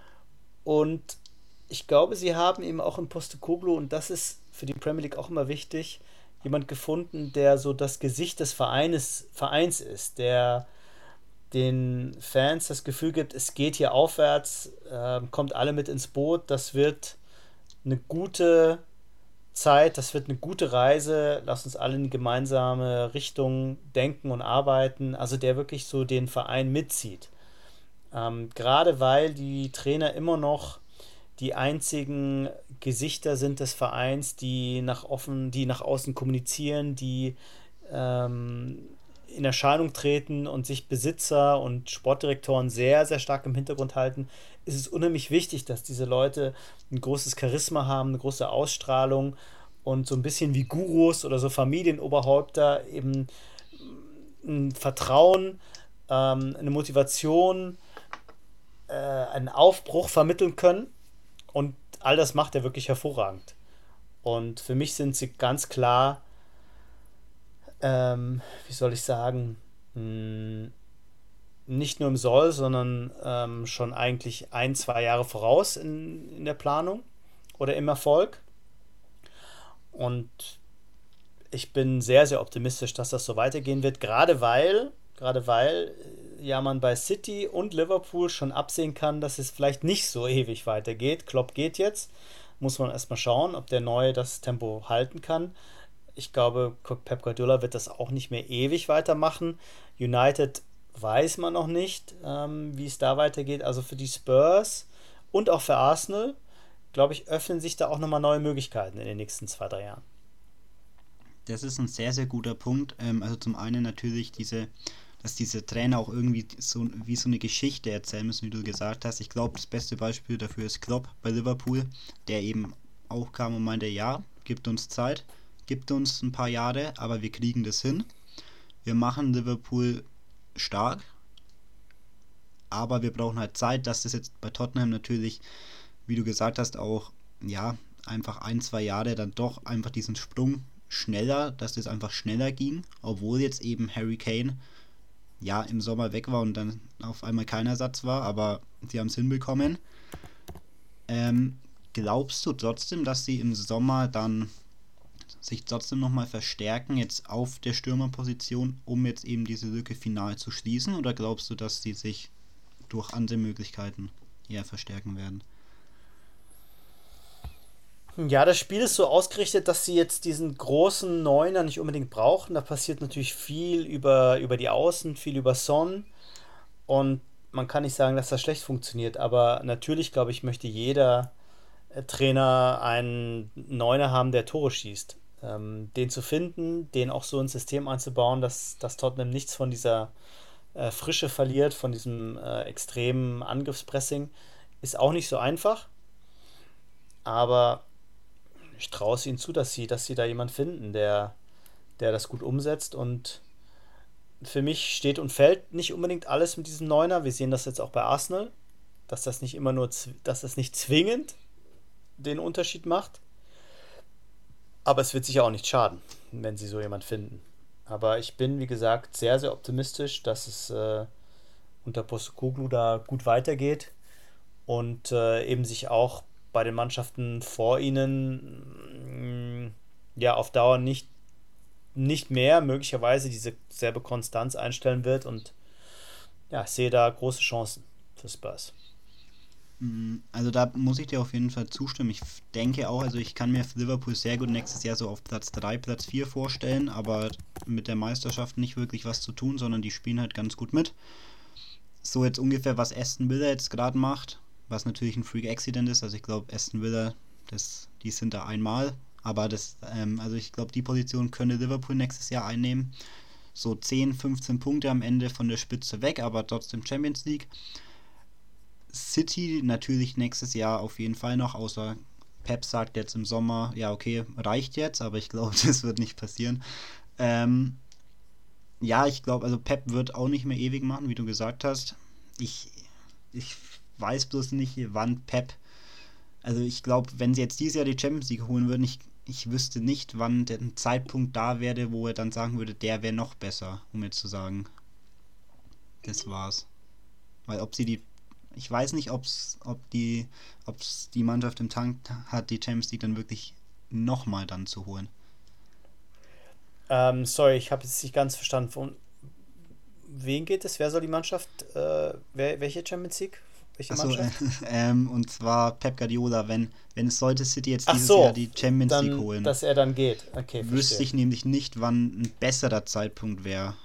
Und ich glaube, sie haben eben auch in Postecoglou, und das ist für die Premier League auch immer wichtig, jemand gefunden, der so das Gesicht des Vereines, Vereins ist, der den Fans das Gefühl gibt, es geht hier aufwärts, äh, kommt alle mit ins Boot, das wird eine gute Zeit, das wird eine gute Reise, lass uns alle in gemeinsame Richtung denken und arbeiten, also der wirklich so den Verein mitzieht. Ähm, gerade weil die Trainer immer noch die einzigen Gesichter sind des Vereins, die nach offen, die nach außen kommunizieren, die ähm, in Erscheinung treten und sich Besitzer und Sportdirektoren sehr, sehr stark im Hintergrund halten, ist es unheimlich wichtig, dass diese Leute ein großes Charisma haben, eine große Ausstrahlung und so ein bisschen wie Gurus oder so Familienoberhäupter eben ein Vertrauen, ähm, eine Motivation, äh, einen Aufbruch vermitteln können. Und all das macht er wirklich hervorragend. Und für mich sind sie ganz klar, ähm, wie soll ich sagen, mh, nicht nur im Soll, sondern ähm, schon eigentlich ein, zwei Jahre voraus in, in der Planung oder im Erfolg. Und ich bin sehr, sehr optimistisch, dass das so weitergehen wird, gerade weil, gerade weil ja man bei City und Liverpool schon absehen kann, dass es vielleicht nicht so ewig weitergeht. Klopp geht jetzt, muss man erstmal schauen, ob der Neue das Tempo halten kann. Ich glaube, Pep Guardiola wird das auch nicht mehr ewig weitermachen. United weiß man noch nicht, ähm, wie es da weitergeht. Also für die Spurs und auch für Arsenal, glaube ich, öffnen sich da auch nochmal neue Möglichkeiten in den nächsten zwei, drei Jahren. Das ist ein sehr, sehr guter Punkt. Ähm, also zum einen natürlich diese, dass diese Trainer auch irgendwie so wie so eine Geschichte erzählen müssen, wie du gesagt hast. Ich glaube, das beste Beispiel dafür ist Klopp bei Liverpool, der eben auch kam und meinte, ja, gibt uns Zeit, gibt uns ein paar Jahre, aber wir kriegen das hin. Wir machen Liverpool stark, aber wir brauchen halt Zeit, dass das jetzt bei Tottenham natürlich, wie du gesagt hast, auch, ja, einfach ein, zwei Jahre dann doch einfach diesen Sprung schneller, dass das einfach schneller ging, obwohl jetzt eben Harry Kane ja im Sommer weg war und dann auf einmal kein Ersatz war, aber sie haben es hinbekommen. Ähm, glaubst du trotzdem, dass sie im Sommer dann sich trotzdem nochmal verstärken, jetzt auf der Stürmerposition, um jetzt eben diese Lücke final zu schließen? Oder glaubst du, dass sie sich durch andere Möglichkeiten eher verstärken werden? Ja, das Spiel ist so ausgerichtet, dass sie jetzt diesen großen Neuner nicht unbedingt brauchen. Da passiert natürlich viel über, über die Außen, viel über Son. Und man kann nicht sagen, dass das schlecht funktioniert. Aber natürlich, glaube ich, möchte jeder äh, Trainer einen Neuner haben, der Tore schießt. Ähm, den zu finden, den auch so ins System einzubauen, dass, dass Tottenham nichts von dieser äh, Frische verliert, von diesem äh, extremen Angriffspressing, ist auch nicht so einfach. Aber ich traue es ihnen zu, dass sie, dass sie da jemanden finden, der, der das gut umsetzt. Und für mich steht und fällt nicht unbedingt alles mit diesem Neuner. Wir sehen das jetzt auch bei Arsenal, dass das nicht immer nur, dass das nicht zwingend den Unterschied macht. Aber es wird sicher auch nicht schaden, wenn sie so jemanden finden. Aber ich bin, wie gesagt, sehr, sehr optimistisch, dass es äh, unter Postecoglou da gut weitergeht und äh, eben sich auch bei den Mannschaften vor ihnen mh, ja auf Dauer nicht, nicht mehr möglicherweise diese selbe Konstanz einstellen wird. Und ja, ich sehe da große Chancen für Spurs. Also da muss ich dir auf jeden Fall zustimmen. Ich denke auch, also ich kann mir Liverpool sehr gut nächstes Jahr so auf Platz drei, Platz vier vorstellen, aber mit der Meisterschaft nicht wirklich was zu tun, sondern die spielen halt ganz gut mit. So jetzt ungefähr, was Aston Villa jetzt gerade macht, was natürlich ein Freak-Accident ist. Also ich glaube, Aston Villa, das, die sind da einmal, aber das, ähm, also ich glaube, die Position könnte Liverpool nächstes Jahr einnehmen. So zehn, fünfzehn Punkte am Ende von der Spitze weg, aber trotzdem Champions League. City natürlich nächstes Jahr auf jeden Fall noch, außer Pep sagt jetzt im Sommer, ja okay, reicht jetzt, aber ich glaube, das wird nicht passieren. Ähm, ja, ich glaube, also Pep wird auch nicht mehr ewig machen, wie du gesagt hast. Ich, ich weiß bloß nicht, wann Pep, also ich glaube, wenn sie jetzt dieses Jahr die Champions League holen würden, ich, ich wüsste nicht, wann der Zeitpunkt da wäre, wo er dann sagen würde, der wäre noch besser, um jetzt zu sagen, das war's. Weil ob sie die Ich weiß nicht, ob's, ob die ob's die Mannschaft im Tank hat, die Champions League dann wirklich nochmal dann zu holen. Ähm, sorry, ich habe jetzt nicht ganz verstanden. Von wen geht es? Wer soll die Mannschaft, äh, wer, welche Champions League? Welche Achso, Mannschaft? äh, ähm, und zwar Pep Guardiola, wenn, wenn es sollte City jetzt Ach dieses so, Jahr die Champions dann, League holen, dass er dann geht. Okay, wüsste verstehe. ich nämlich nicht, wann ein besserer Zeitpunkt wäre.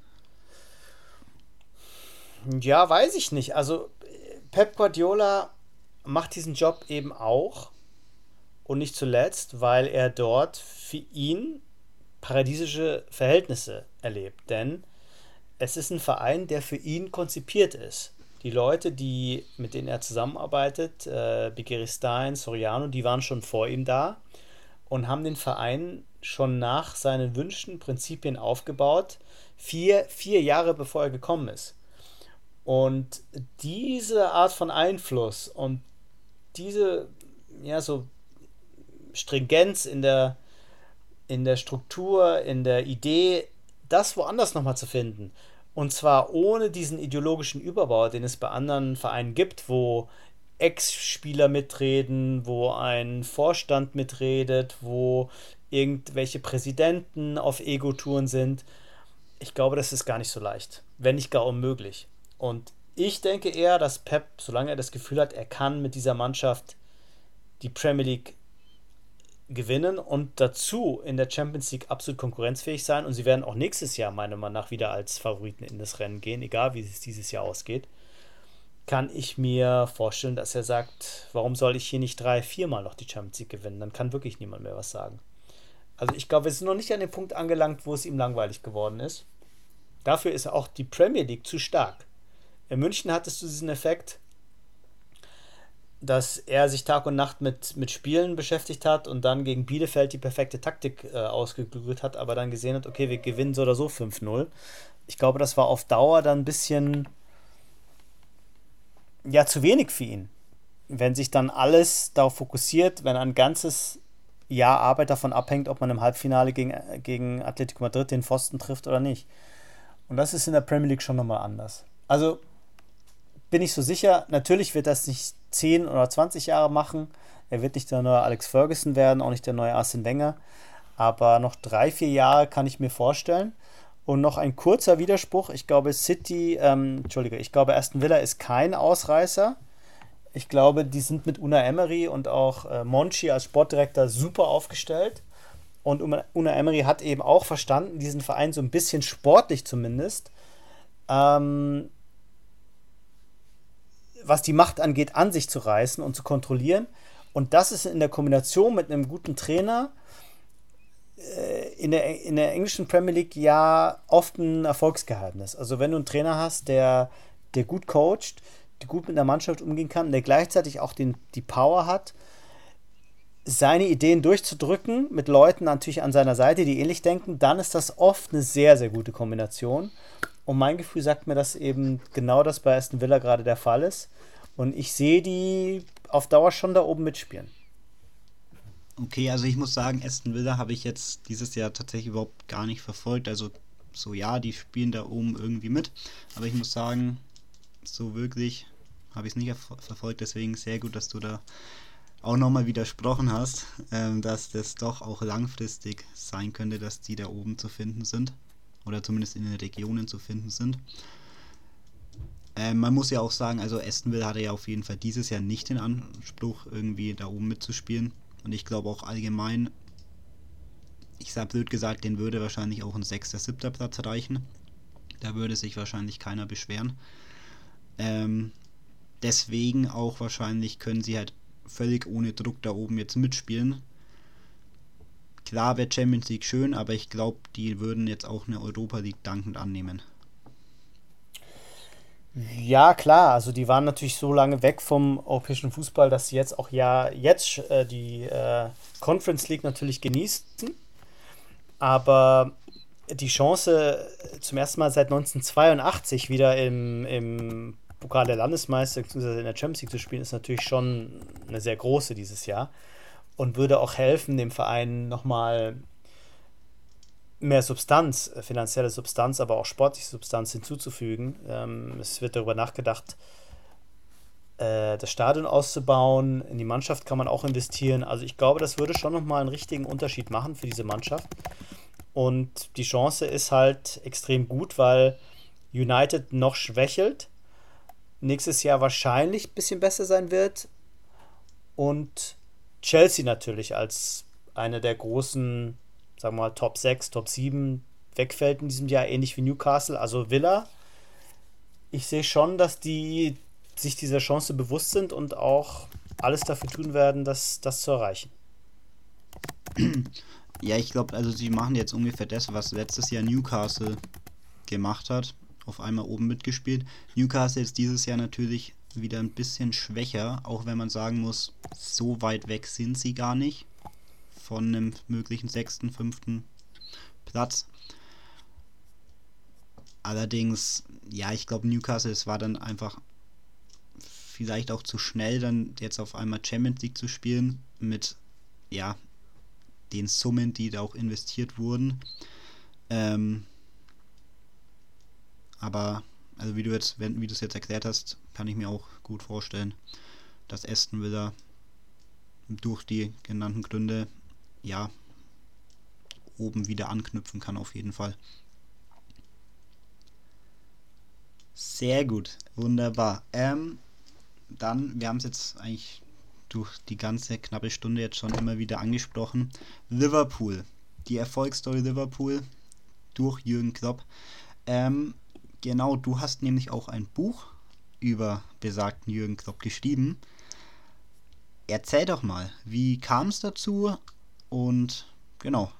Ja, weiß ich nicht. Also Pep Guardiola macht diesen Job eben auch und nicht zuletzt, weil er dort für ihn paradiesische Verhältnisse erlebt. Denn es ist ein Verein, der für ihn konzipiert ist. Die Leute, die, mit denen er zusammenarbeitet, äh, Begiristain, Soriano, die waren schon vor ihm da und haben den Verein schon nach seinen Wünschen, Prinzipien aufgebaut, vier, vier Jahre bevor er gekommen ist. Und diese Art von Einfluss und diese, ja, so Stringenz in der, in der Struktur, in der Idee, das woanders nochmal zu finden. Und zwar ohne diesen ideologischen Überbau, den es bei anderen Vereinen gibt, wo Ex-Spieler mitreden, wo ein Vorstand mitredet, wo irgendwelche Präsidenten auf Ego-Touren sind. Ich glaube, das ist gar nicht so leicht, wenn nicht gar unmöglich. Und ich denke eher, dass Pep, solange er das Gefühl hat, er kann mit dieser Mannschaft die Premier League gewinnen und dazu in der Champions League absolut konkurrenzfähig sein, und sie werden auch nächstes Jahr meiner Meinung nach wieder als Favoriten in das Rennen gehen, egal wie es dieses Jahr ausgeht, kann ich mir vorstellen, dass er sagt, warum soll ich hier nicht drei, viermal noch die Champions League gewinnen? Dann kann wirklich niemand mehr was sagen. Also ich glaube, wir sind noch nicht an dem Punkt angelangt, wo es ihm langweilig geworden ist. Dafür ist auch die Premier League zu stark. In München hattest du diesen Effekt, dass er sich Tag und Nacht mit, mit Spielen beschäftigt hat und dann gegen Bielefeld die perfekte Taktik äh, ausgeklügelt hat, aber dann gesehen hat, okay, wir gewinnen so oder so fünf null. Ich glaube, das war auf Dauer dann ein bisschen ja, zu wenig für ihn. Wenn sich dann alles darauf fokussiert, wenn ein ganzes Jahr Arbeit davon abhängt, ob man im Halbfinale gegen, gegen Atletico Madrid den Pfosten trifft oder nicht. Und das ist in der Premier League schon nochmal anders. Also bin ich so sicher, natürlich wird das nicht zehn oder zwanzig Jahre machen. Er wird nicht der neue Alex Ferguson werden, auch nicht der neue Arsene Wenger. Aber noch drei, vier Jahre kann ich mir vorstellen. Und noch ein kurzer Widerspruch. Ich glaube, City, ähm, Entschuldige, ich glaube, Aston Villa ist kein Ausreißer. Ich glaube, die sind mit Unai Emery und auch äh, Monchi als Sportdirektor super aufgestellt. Und Unai Emery hat eben auch verstanden, diesen Verein so ein bisschen sportlich zumindest, ähm, was die Macht angeht, an sich zu reißen und zu kontrollieren. Und das ist in der Kombination mit einem guten Trainer äh, in der, in der englischen Premier League ja oft ein Erfolgsgeheimnis. Also wenn du einen Trainer hast, der, der gut coacht, der gut mit einer Mannschaft umgehen kann, der gleichzeitig auch den, die Power hat, seine Ideen durchzudrücken, mit Leuten natürlich an seiner Seite, die ähnlich denken, dann ist das oft eine sehr, sehr gute Kombination. Und mein Gefühl sagt mir, dass eben genau das bei Aston Villa gerade der Fall ist. Und ich sehe die auf Dauer schon da oben mitspielen. Okay, also ich muss sagen, Aston Villa habe ich jetzt dieses Jahr tatsächlich überhaupt gar nicht verfolgt. Also so ja, die spielen da oben irgendwie mit. Aber ich muss sagen, so wirklich habe ich es nicht erf- verfolgt. Deswegen sehr gut, dass du da auch nochmal widersprochen hast, ähm, dass das doch auch langfristig sein könnte, dass die da oben zu finden sind oder zumindest in den Regionen zu finden sind. Ähm, man muss ja auch sagen, also Aston Villa hatte ja auf jeden Fall dieses Jahr nicht den Anspruch, irgendwie da oben mitzuspielen, und ich glaube auch allgemein, ich sag blöd gesagt, den würde wahrscheinlich auch ein sechster, siebter Platz reichen. Da würde sich wahrscheinlich keiner beschweren. Ähm, deswegen auch wahrscheinlich können sie halt völlig ohne Druck da oben jetzt mitspielen. Klar wäre Champions League schön, aber ich glaube, die würden jetzt auch eine Europa League dankend annehmen. Ja, klar, also die waren natürlich so lange weg vom europäischen Fußball, dass sie jetzt auch ja jetzt äh, die äh, Conference League natürlich genießen. Aber die Chance, zum ersten Mal seit neunzehnhundertzweiundachtzig wieder im, im Pokal der Landesmeister bzw. in der Champions League zu spielen, ist natürlich schon eine sehr große dieses Jahr und würde auch helfen, dem Verein nochmal mehr Substanz, finanzielle Substanz, aber auch sportliche Substanz hinzuzufügen. Ähm, es wird darüber nachgedacht, äh, das Stadion auszubauen, in die Mannschaft kann man auch investieren. Also ich glaube, das würde schon nochmal einen richtigen Unterschied machen für diese Mannschaft. Und die Chance ist halt extrem gut, weil United noch schwächelt, nächstes Jahr wahrscheinlich ein bisschen besser sein wird und Chelsea natürlich als eine der großen, sagen wir mal, Top sechs, Top sieben wegfällt in diesem Jahr, ähnlich wie Newcastle. Also Villa, ich sehe schon, dass die sich dieser Chance bewusst sind und auch alles dafür tun werden, das, das zu erreichen. Ja, ich glaube, also sie machen jetzt ungefähr das, was letztes Jahr Newcastle gemacht hat. Auf einmal oben mitgespielt. Newcastle ist dieses Jahr natürlich wieder ein bisschen schwächer, auch wenn man sagen muss, so weit weg sind sie gar nicht von einem möglichen sechsten, fünften Platz. Allerdings, ja, ich glaube Newcastle, es war dann einfach vielleicht auch zu schnell, dann jetzt auf einmal Champions League zu spielen mit, ja, den Summen, die da auch investiert wurden. Ähm, aber, also wie du jetzt, wenn, wie du es jetzt erklärt hast, kann ich mir auch gut vorstellen, dass Aston Villa durch die genannten Gründe, ja, oben wieder anknüpfen kann auf jeden Fall. Sehr gut, wunderbar. Ähm, dann, wir haben es jetzt eigentlich durch die ganze knappe Stunde jetzt schon immer wieder angesprochen. Liverpool, die Erfolgsstory Liverpool durch Jürgen Klopp. Ähm, genau, du hast nämlich auch ein Buch über besagten Jürgen Klopp geschrieben. Erzähl doch mal, wie kam es dazu und genau.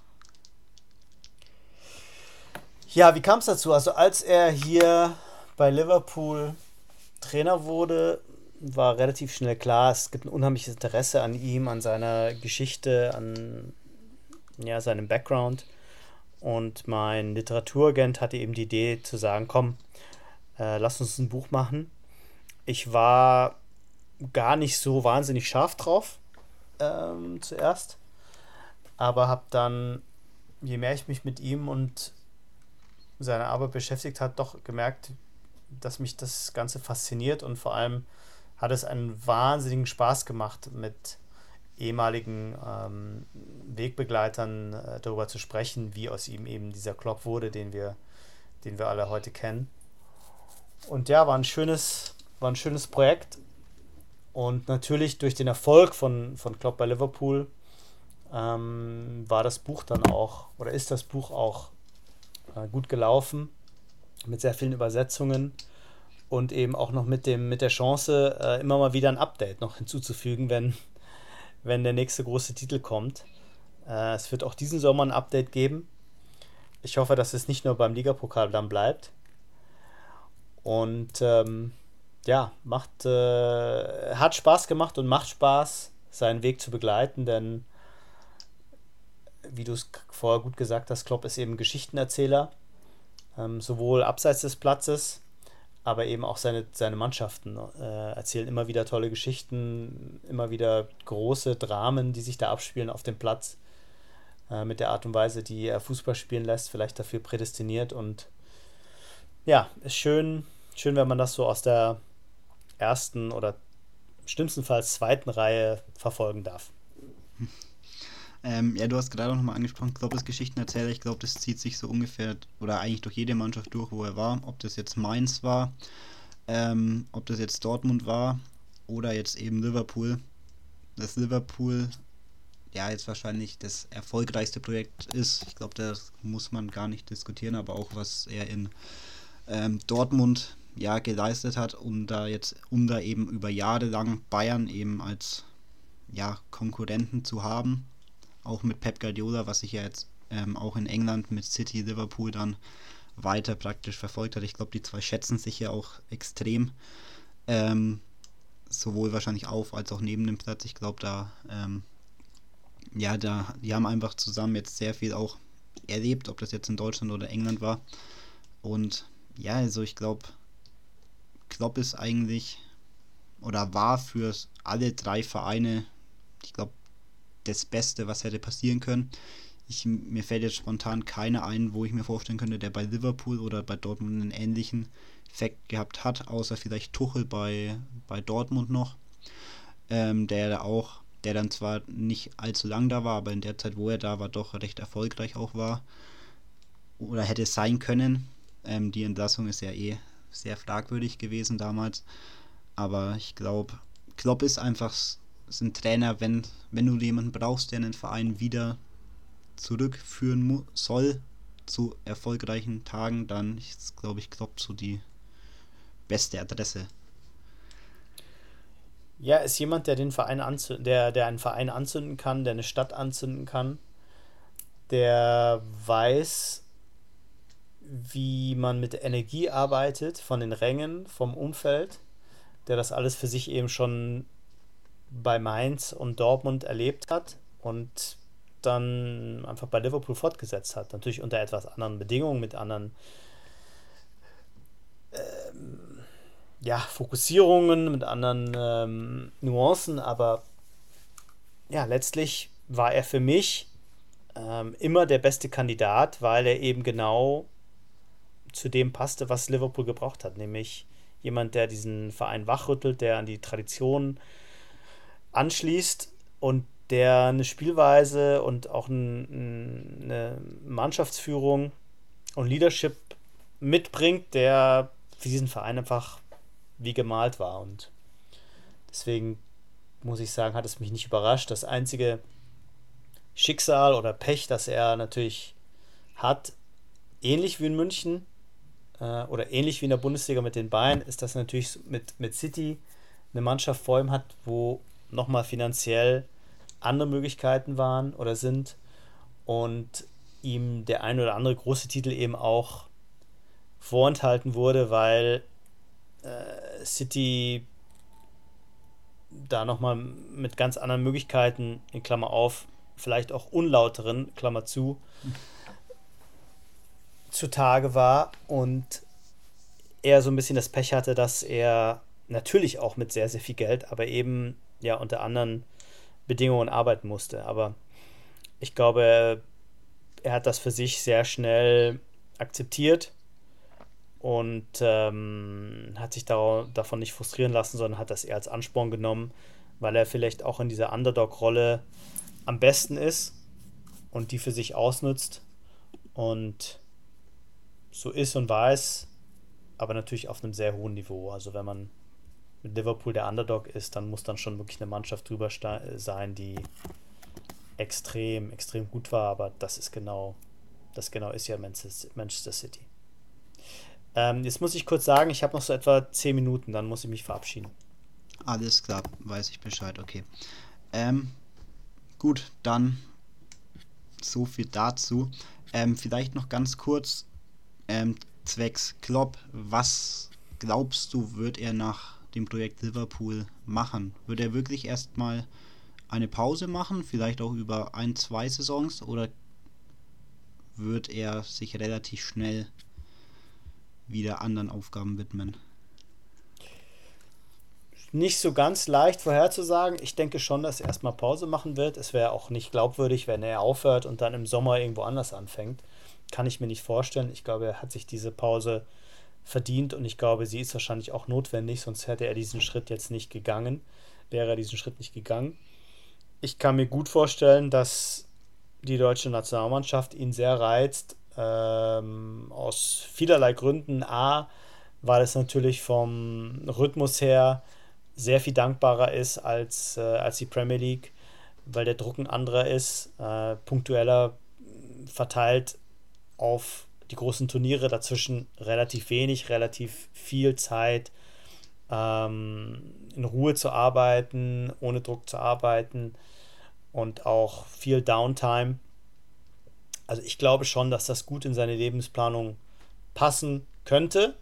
Ja, wie kam es dazu? Also als er hier bei Liverpool Trainer wurde, war relativ schnell klar, es gibt ein unheimliches Interesse an ihm, an seiner Geschichte, an ja, seinem Background. Und mein Literaturagent hatte eben die Idee zu sagen, komm, äh, lass uns ein Buch machen. Ich war gar nicht so wahnsinnig scharf drauf ähm, zuerst, aber habe dann, je mehr ich mich mit ihm und seiner Arbeit beschäftigt hat, doch gemerkt, dass mich das Ganze fasziniert und vor allem hat es einen wahnsinnigen Spaß gemacht, mit ehemaligen ähm, Wegbegleitern äh, darüber zu sprechen, wie aus ihm eben dieser Klopp wurde, den wir, den wir alle heute kennen. Und ja, war ein schönes, war ein schönes Projekt. Und natürlich durch den Erfolg von, von Klopp bei Liverpool ähm, war das Buch dann auch, oder ist das Buch auch äh, gut gelaufen, mit sehr vielen Übersetzungen und eben auch noch mit dem, mit der Chance, äh, immer mal wieder ein Update noch hinzuzufügen, wenn, wenn der nächste große Titel kommt. Äh, es wird auch diesen Sommer ein Update geben. Ich hoffe, dass es nicht nur beim Ligapokal dann bleibt. Und ähm, ja, macht, äh, hat Spaß gemacht und macht Spaß, seinen Weg zu begleiten, denn wie du es vorher gut gesagt hast, Klopp ist eben Geschichtenerzähler, ähm, sowohl abseits des Platzes, aber eben auch seine, seine Mannschaften äh, erzählen immer wieder tolle Geschichten, immer wieder große Dramen, die sich da abspielen auf dem Platz, äh, mit der Art und Weise, die er Fußball spielen lässt, vielleicht dafür prädestiniert. Und ja, ist schön, schön, wenn man das so aus der ersten oder schlimmstenfalls zweiten Reihe verfolgen darf. Ähm, ja, du hast gerade auch nochmal angesprochen, Klopp ist Geschichtenerzähler. Ich glaube, das zieht sich so ungefähr oder eigentlich durch jede Mannschaft durch, wo er war. Ob das jetzt Mainz war, ähm, ob das jetzt Dortmund war oder jetzt eben Liverpool. Das Liverpool, ja, jetzt wahrscheinlich das erfolgreichste Projekt ist. Ich glaube, das muss man gar nicht diskutieren, aber auch was er in ähm, Dortmund ja geleistet hat, um da jetzt, um da eben über Jahre lang Bayern eben als ja, Konkurrenten zu haben. Auch mit Pep Guardiola, was sich ja jetzt ähm, auch in England mit City, Liverpool dann weiter praktisch verfolgt hat. Ich glaube, die zwei schätzen sich ja auch extrem. Ähm, sowohl wahrscheinlich auf als auch neben dem Platz. Ich glaube, da, ähm, ja, da, die haben einfach zusammen jetzt sehr viel auch erlebt, ob das jetzt in Deutschland oder England war. Und ja, also ich glaube, Klopp ist eigentlich oder war für alle drei Vereine, ich glaube, das Beste, was hätte passieren können. Ich, mir fällt jetzt spontan keiner ein, wo ich mir vorstellen könnte, der bei Liverpool oder bei Dortmund einen ähnlichen Effekt gehabt hat, außer vielleicht Tuchel bei, bei Dortmund noch, ähm, der da auch, der dann zwar nicht allzu lang da war, aber in der Zeit, wo er da war, doch recht erfolgreich auch war oder hätte sein können. Ähm, die Entlassung ist ja eh sehr fragwürdig gewesen damals, aber ich glaube, Klopp ist einfach ist ein Trainer, wenn, wenn du jemanden brauchst, der einen Verein wieder zurückführen mu- soll zu erfolgreichen Tagen, dann ist, glaube ich, Klopp so die beste Adresse. Ja, ist jemand, der den Verein anzünden, der, der einen Verein anzünden kann, der eine Stadt anzünden kann, der weiß, wie man mit Energie arbeitet, von den Rängen, vom Umfeld, der das alles für sich eben schon bei Mainz und Dortmund erlebt hat und dann einfach bei Liverpool fortgesetzt hat. Natürlich unter etwas anderen Bedingungen, mit anderen ähm, ja, Fokussierungen, mit anderen ähm, Nuancen, aber ja, letztlich war er für mich ähm, immer der beste Kandidat, weil er eben genau zu dem passte, was Liverpool gebraucht hat, nämlich jemand, der diesen Verein wachrüttelt, der an die Tradition anschließt und der eine Spielweise und auch ein, eine Mannschaftsführung und Leadership mitbringt, der für diesen Verein einfach wie gemalt war. Und deswegen muss ich sagen, hat es mich nicht überrascht. Das einzige Schicksal oder Pech, das er natürlich hat, ähnlich wie in München äh, oder ähnlich wie in der Bundesliga mit den Bayern, ist, dass er natürlich mit, mit City eine Mannschaft vor ihm hat, wo nochmal finanziell andere Möglichkeiten waren oder sind und ihm der ein oder andere große Titel eben auch vorenthalten wurde, weil äh, City da nochmal mit ganz anderen Möglichkeiten, in Klammer auf, vielleicht auch unlauteren, Klammer zu, zutage war und er so ein bisschen das Pech hatte, dass er natürlich auch mit sehr, sehr viel Geld, aber eben ja unter anderen Bedingungen arbeiten musste. Aber ich glaube, er hat das für sich sehr schnell akzeptiert und ähm, hat sich da, davon nicht frustrieren lassen, sondern hat das eher als Ansporn genommen, weil er vielleicht auch in dieser Underdog-Rolle am besten ist und die für sich ausnutzt und so ist und war es, aber natürlich auf einem sehr hohen Niveau. Also wenn man mit Liverpool der Underdog ist, dann muss dann schon wirklich eine Mannschaft drüber sta- sein, die extrem, extrem gut war, aber das ist genau, das genau ist ja Manchester City. Ähm, jetzt muss ich kurz sagen, ich habe noch so etwa zehn Minuten, dann muss ich mich verabschieden. Alles klar, weiß ich Bescheid, okay. Ähm, gut, dann so viel dazu. Ähm, vielleicht noch ganz kurz, ähm, zwecks Klopp, was glaubst du, wird er nach dem Projekt Liverpool machen? Wird er wirklich erstmal eine Pause machen, vielleicht auch über ein, zwei Saisons, oder wird er sich relativ schnell wieder anderen Aufgaben widmen? Nicht so ganz leicht vorherzusagen. Ich denke schon, dass er erstmal Pause machen wird. Es wäre auch nicht glaubwürdig, wenn er aufhört und dann im Sommer irgendwo anders anfängt. Kann ich mir nicht vorstellen. Ich glaube, er hat sich diese Pause verdient und ich glaube, sie ist wahrscheinlich auch notwendig, sonst hätte er diesen Schritt jetzt nicht gegangen, wäre er diesen Schritt nicht gegangen. Ich kann mir gut vorstellen, dass die deutsche Nationalmannschaft ihn sehr reizt, ähm, aus vielerlei Gründen. A, weil es natürlich vom Rhythmus her sehr viel dankbarer ist als, äh, als die Premier League, weil der Druck ein anderer ist, äh, punktueller verteilt auf die großen Turniere, dazwischen relativ wenig, relativ viel Zeit, ähm, in Ruhe zu arbeiten, ohne Druck zu arbeiten und auch viel Downtime. Also ich glaube schon, dass das gut in seine Lebensplanung passen könnte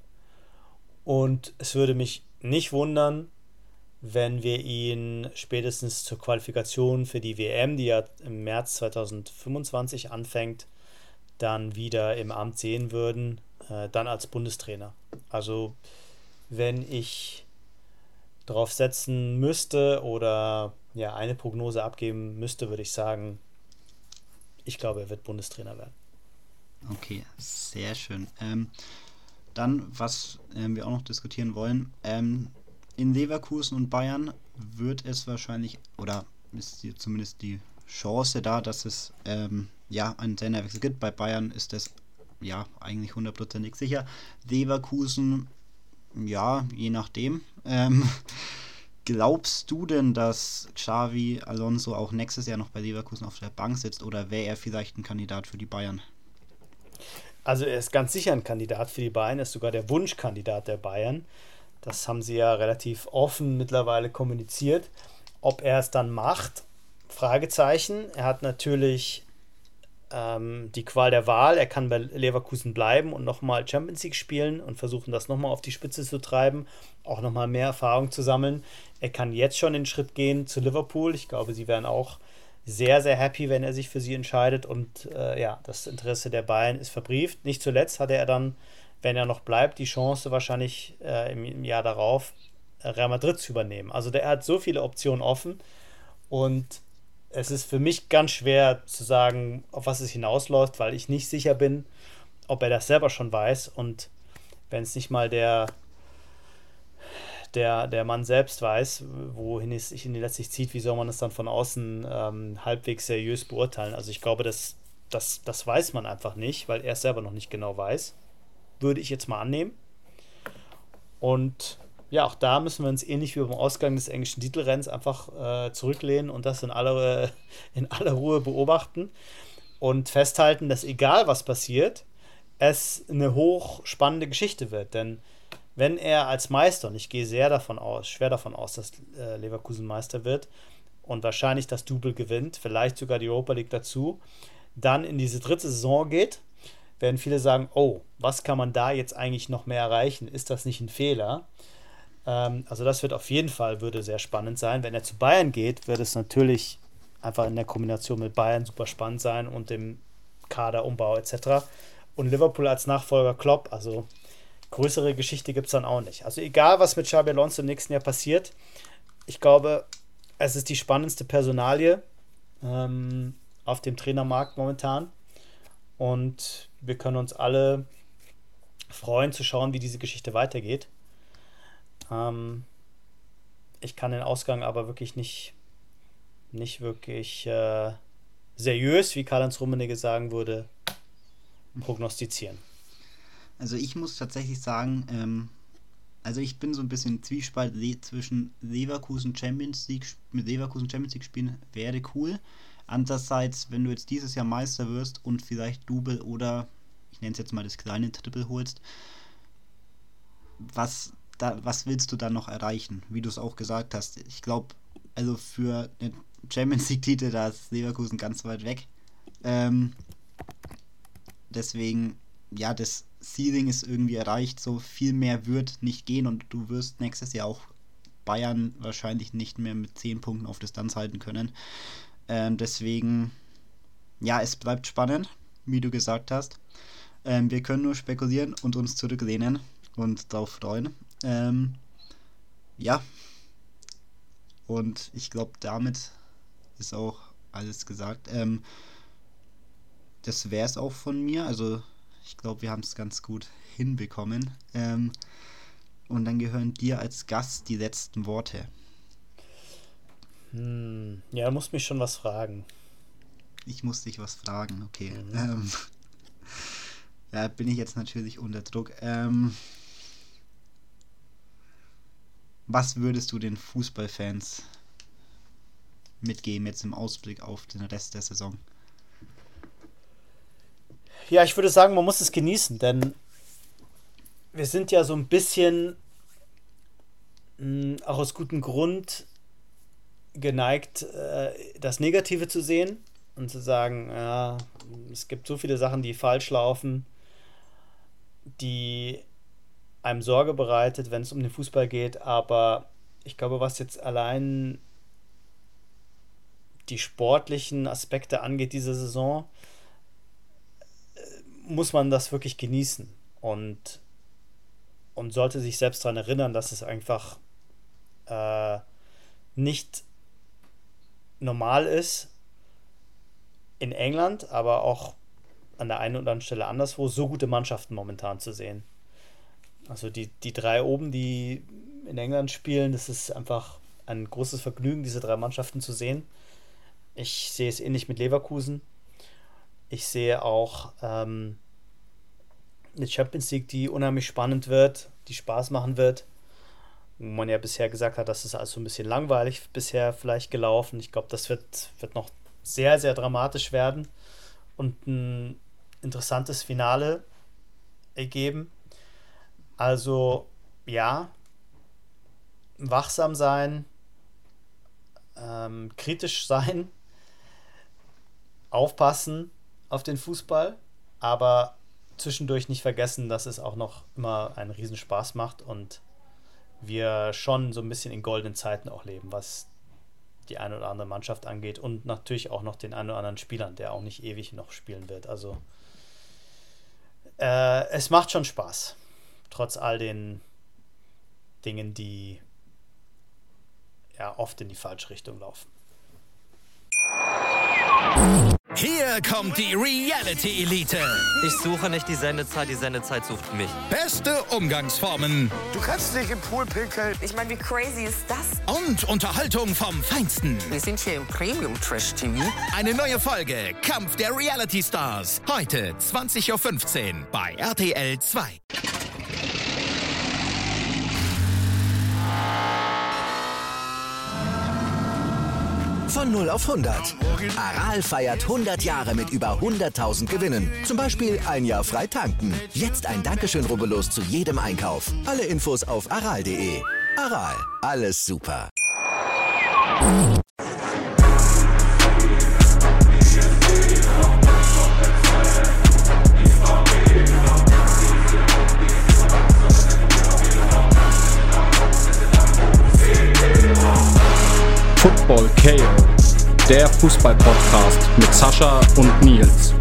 und es würde mich nicht wundern, wenn wir ihn spätestens zur Qualifikation für die W M, die ja im März zweitausendfünfundzwanzig anfängt, dann wieder im Amt sehen würden, äh, dann als Bundestrainer. Also wenn ich darauf setzen müsste oder ja eine Prognose abgeben müsste, würde ich sagen, ich glaube, er wird Bundestrainer werden. Okay, sehr schön. Ähm, dann, was ähm, wir auch noch diskutieren wollen, ähm, in Leverkusen und Bayern wird es wahrscheinlich, oder ist die, zumindest die Chance da, dass es ähm, ja einen Trainerwechsel gibt. Bei Bayern ist das ja eigentlich hundertprozentig sicher. Leverkusen, ja, je nachdem. Ähm, glaubst du denn, dass Xavi Alonso auch nächstes Jahr noch bei Leverkusen auf der Bank sitzt oder wäre er vielleicht ein Kandidat für die Bayern? Also er ist ganz sicher ein Kandidat für die Bayern, er ist sogar der Wunschkandidat der Bayern. Das haben sie ja relativ offen mittlerweile kommuniziert. Ob er es dann macht, Fragezeichen. Er hat natürlich ähm, die Qual der Wahl. Er kann bei Leverkusen bleiben und nochmal Champions League spielen und versuchen, das nochmal auf die Spitze zu treiben, auch nochmal mehr Erfahrung zu sammeln. Er kann jetzt schon den Schritt gehen zu Liverpool. Ich glaube, sie wären auch sehr, sehr happy, wenn er sich für sie entscheidet. Und äh, ja, das Interesse der Bayern ist verbrieft. Nicht zuletzt hatte er dann, wenn er noch bleibt, die Chance wahrscheinlich äh, im, im Jahr darauf Real Madrid zu übernehmen. Also der hat so viele Optionen offen und es ist für mich ganz schwer zu sagen, auf was es hinausläuft, weil ich nicht sicher bin, ob er das selber schon weiß und wenn es nicht mal der, der, der Mann selbst weiß, wohin es sich letztlich zieht, wie soll man es dann von außen ähm, halbwegs seriös beurteilen? Also ich glaube, das, das, das weiß man einfach nicht, weil er es selber noch nicht genau weiß. Würde ich jetzt mal annehmen. Und ja, auch da müssen wir uns ähnlich wie beim Ausgang des englischen Titelrenns einfach äh, zurücklehnen und das in aller, in aller Ruhe beobachten und festhalten, dass egal was passiert, es eine hochspannende Geschichte wird. Denn wenn er als Meister, und ich gehe sehr davon aus, schwer davon aus, dass äh, Leverkusen Meister wird und wahrscheinlich das Double gewinnt, vielleicht sogar die Europa League dazu, dann in diese dritte Saison geht, werden viele sagen, oh, was kann man da jetzt eigentlich noch mehr erreichen? Ist das nicht ein Fehler? Ähm, also das wird auf jeden Fall, würde sehr spannend sein. Wenn er zu Bayern geht, wird es natürlich einfach in der Kombination mit Bayern super spannend sein und dem Kaderumbau et cetera. Und Liverpool als Nachfolger Klopp, also größere Geschichte gibt es dann auch nicht. Also egal, was mit Xabi Alonso im nächsten Jahr passiert, ich glaube, es ist die spannendste Personalie ähm, auf dem Trainermarkt momentan. und wir können uns alle freuen zu schauen, wie diese Geschichte weitergeht. Ähm, ich kann den Ausgang aber wirklich nicht, nicht wirklich äh, seriös, wie Karl-Heinz Rummenigge sagen würde, prognostizieren. Also ich muss tatsächlich sagen, ähm, also ich bin so ein bisschen Zwiespalt le- zwischen Leverkusen Champions League, mit Leverkusen Champions League spielen wäre cool. Andererseits, wenn du jetzt dieses Jahr Meister wirst und vielleicht Double oder, ich nenne es jetzt mal das kleine Triple holst, was, da, was willst du dann noch erreichen? Wie du es auch gesagt hast. Ich glaube, also für den Champions League-Titel, da ist Leverkusen ganz weit weg. Ähm, deswegen, ja, das Ceiling ist irgendwie erreicht, so viel mehr wird nicht gehen und du wirst nächstes Jahr auch Bayern wahrscheinlich nicht mehr mit zehn Punkten auf Distanz halten können. Ähm, deswegen, ja, es bleibt spannend, wie du gesagt hast. Ähm, wir können nur spekulieren und uns zurücklehnen und drauf freuen. Ähm, ja, und ich glaube, damit ist auch alles gesagt. Ähm, das wäre es auch von mir. Also ich glaube, wir haben es ganz gut hinbekommen. Ähm, und dann gehören dir als Gast die letzten Worte. Hm, ja, du musst mich schon was fragen. Ich muss dich was fragen, okay. Mhm. Ähm, da bin ich jetzt natürlich unter Druck. Ähm, was würdest du den Fußballfans mitgeben jetzt im Ausblick auf den Rest der Saison? Ja, ich würde sagen, man muss es genießen, denn wir sind ja so ein bisschen mh, auch aus gutem Grund geneigt, äh, das Negative zu sehen und zu sagen, ja, es gibt so viele Sachen, die falsch laufen, die einem Sorge bereitet, wenn es um den Fußball geht, aber ich glaube, was jetzt allein die sportlichen Aspekte angeht, diese Saison, muss man das wirklich genießen und, und sollte sich selbst daran erinnern, dass es einfach äh, nicht normal ist, in England, aber auch an der einen oder anderen Stelle anderswo, so gute Mannschaften momentan zu sehen. Also die, die drei oben, die in England spielen, das ist einfach ein großes Vergnügen, diese drei Mannschaften zu sehen. Ich sehe es ähnlich mit Leverkusen. Ich sehe auch ähm, eine Champions League, die unheimlich spannend wird, die Spaß machen wird. Wo man ja bisher gesagt hat, das ist also ein bisschen langweilig bisher vielleicht gelaufen. Ich glaube, das wird, wird noch sehr, sehr dramatisch werden und ein interessantes Finale ergeben. Also ja, wachsam sein, ähm, kritisch sein, aufpassen auf den Fußball, aber zwischendurch nicht vergessen, dass es auch noch immer einen Riesenspaß macht und wir schon so ein bisschen in goldenen Zeiten auch leben, was die eine oder andere Mannschaft angeht und natürlich auch noch den einen oder anderen Spielern, der auch nicht ewig noch spielen wird. Also äh, es macht schon Spaß, trotz all den Dingen, die ja oft in die falsche Richtung laufen. Hier kommt die Reality-Elite. Ich suche nicht die Sendezeit, die Sendezeit sucht mich. Beste Umgangsformen. Du kannst nicht im Pool pinkeln. Ich meine, wie crazy ist das? Und Unterhaltung vom Feinsten. Wir sind hier im Premium-Trash-T V. Eine neue Folge Kampf der Reality-Stars. Heute zwanzig Uhr fünfzehn bei R T L zwei. Von null auf hundert. Aral feiert hundert Jahre mit über hunderttausend Gewinnen. Zum Beispiel ein Jahr frei tanken. Jetzt ein Dankeschön, rubbellos zu jedem Einkauf. Alle Infos auf aral punkt de. Aral, alles super. Football K O, der Fußball-Podcast mit Sascha und Nils.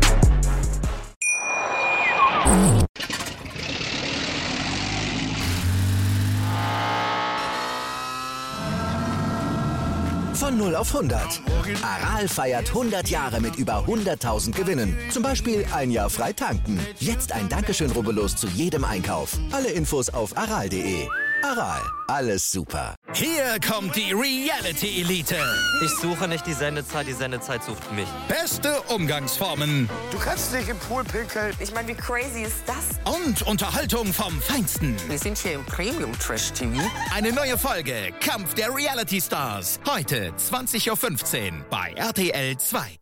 Von null auf hundert. Aral feiert hundert Jahre mit über hunderttausend Gewinnen. Zum Beispiel ein Jahr frei tanken. Jetzt ein Dankeschön, rubbellos zu jedem Einkauf. Alle Infos auf aral punkt de. Aral, alles super. Hier kommt die Reality-Elite. Ich suche nicht die Sendezeit, die Sendezeit sucht mich. Beste Umgangsformen Du kannst nicht im Pool pinkeln. Ich meine, wie crazy ist das? und Unterhaltung vom Feinsten. Wir sind hier im Premium-Trash-T V. Eine neue Folge Kampf der Reality Stars. Heute zwanzig Uhr fünfzehn bei R T L zwei.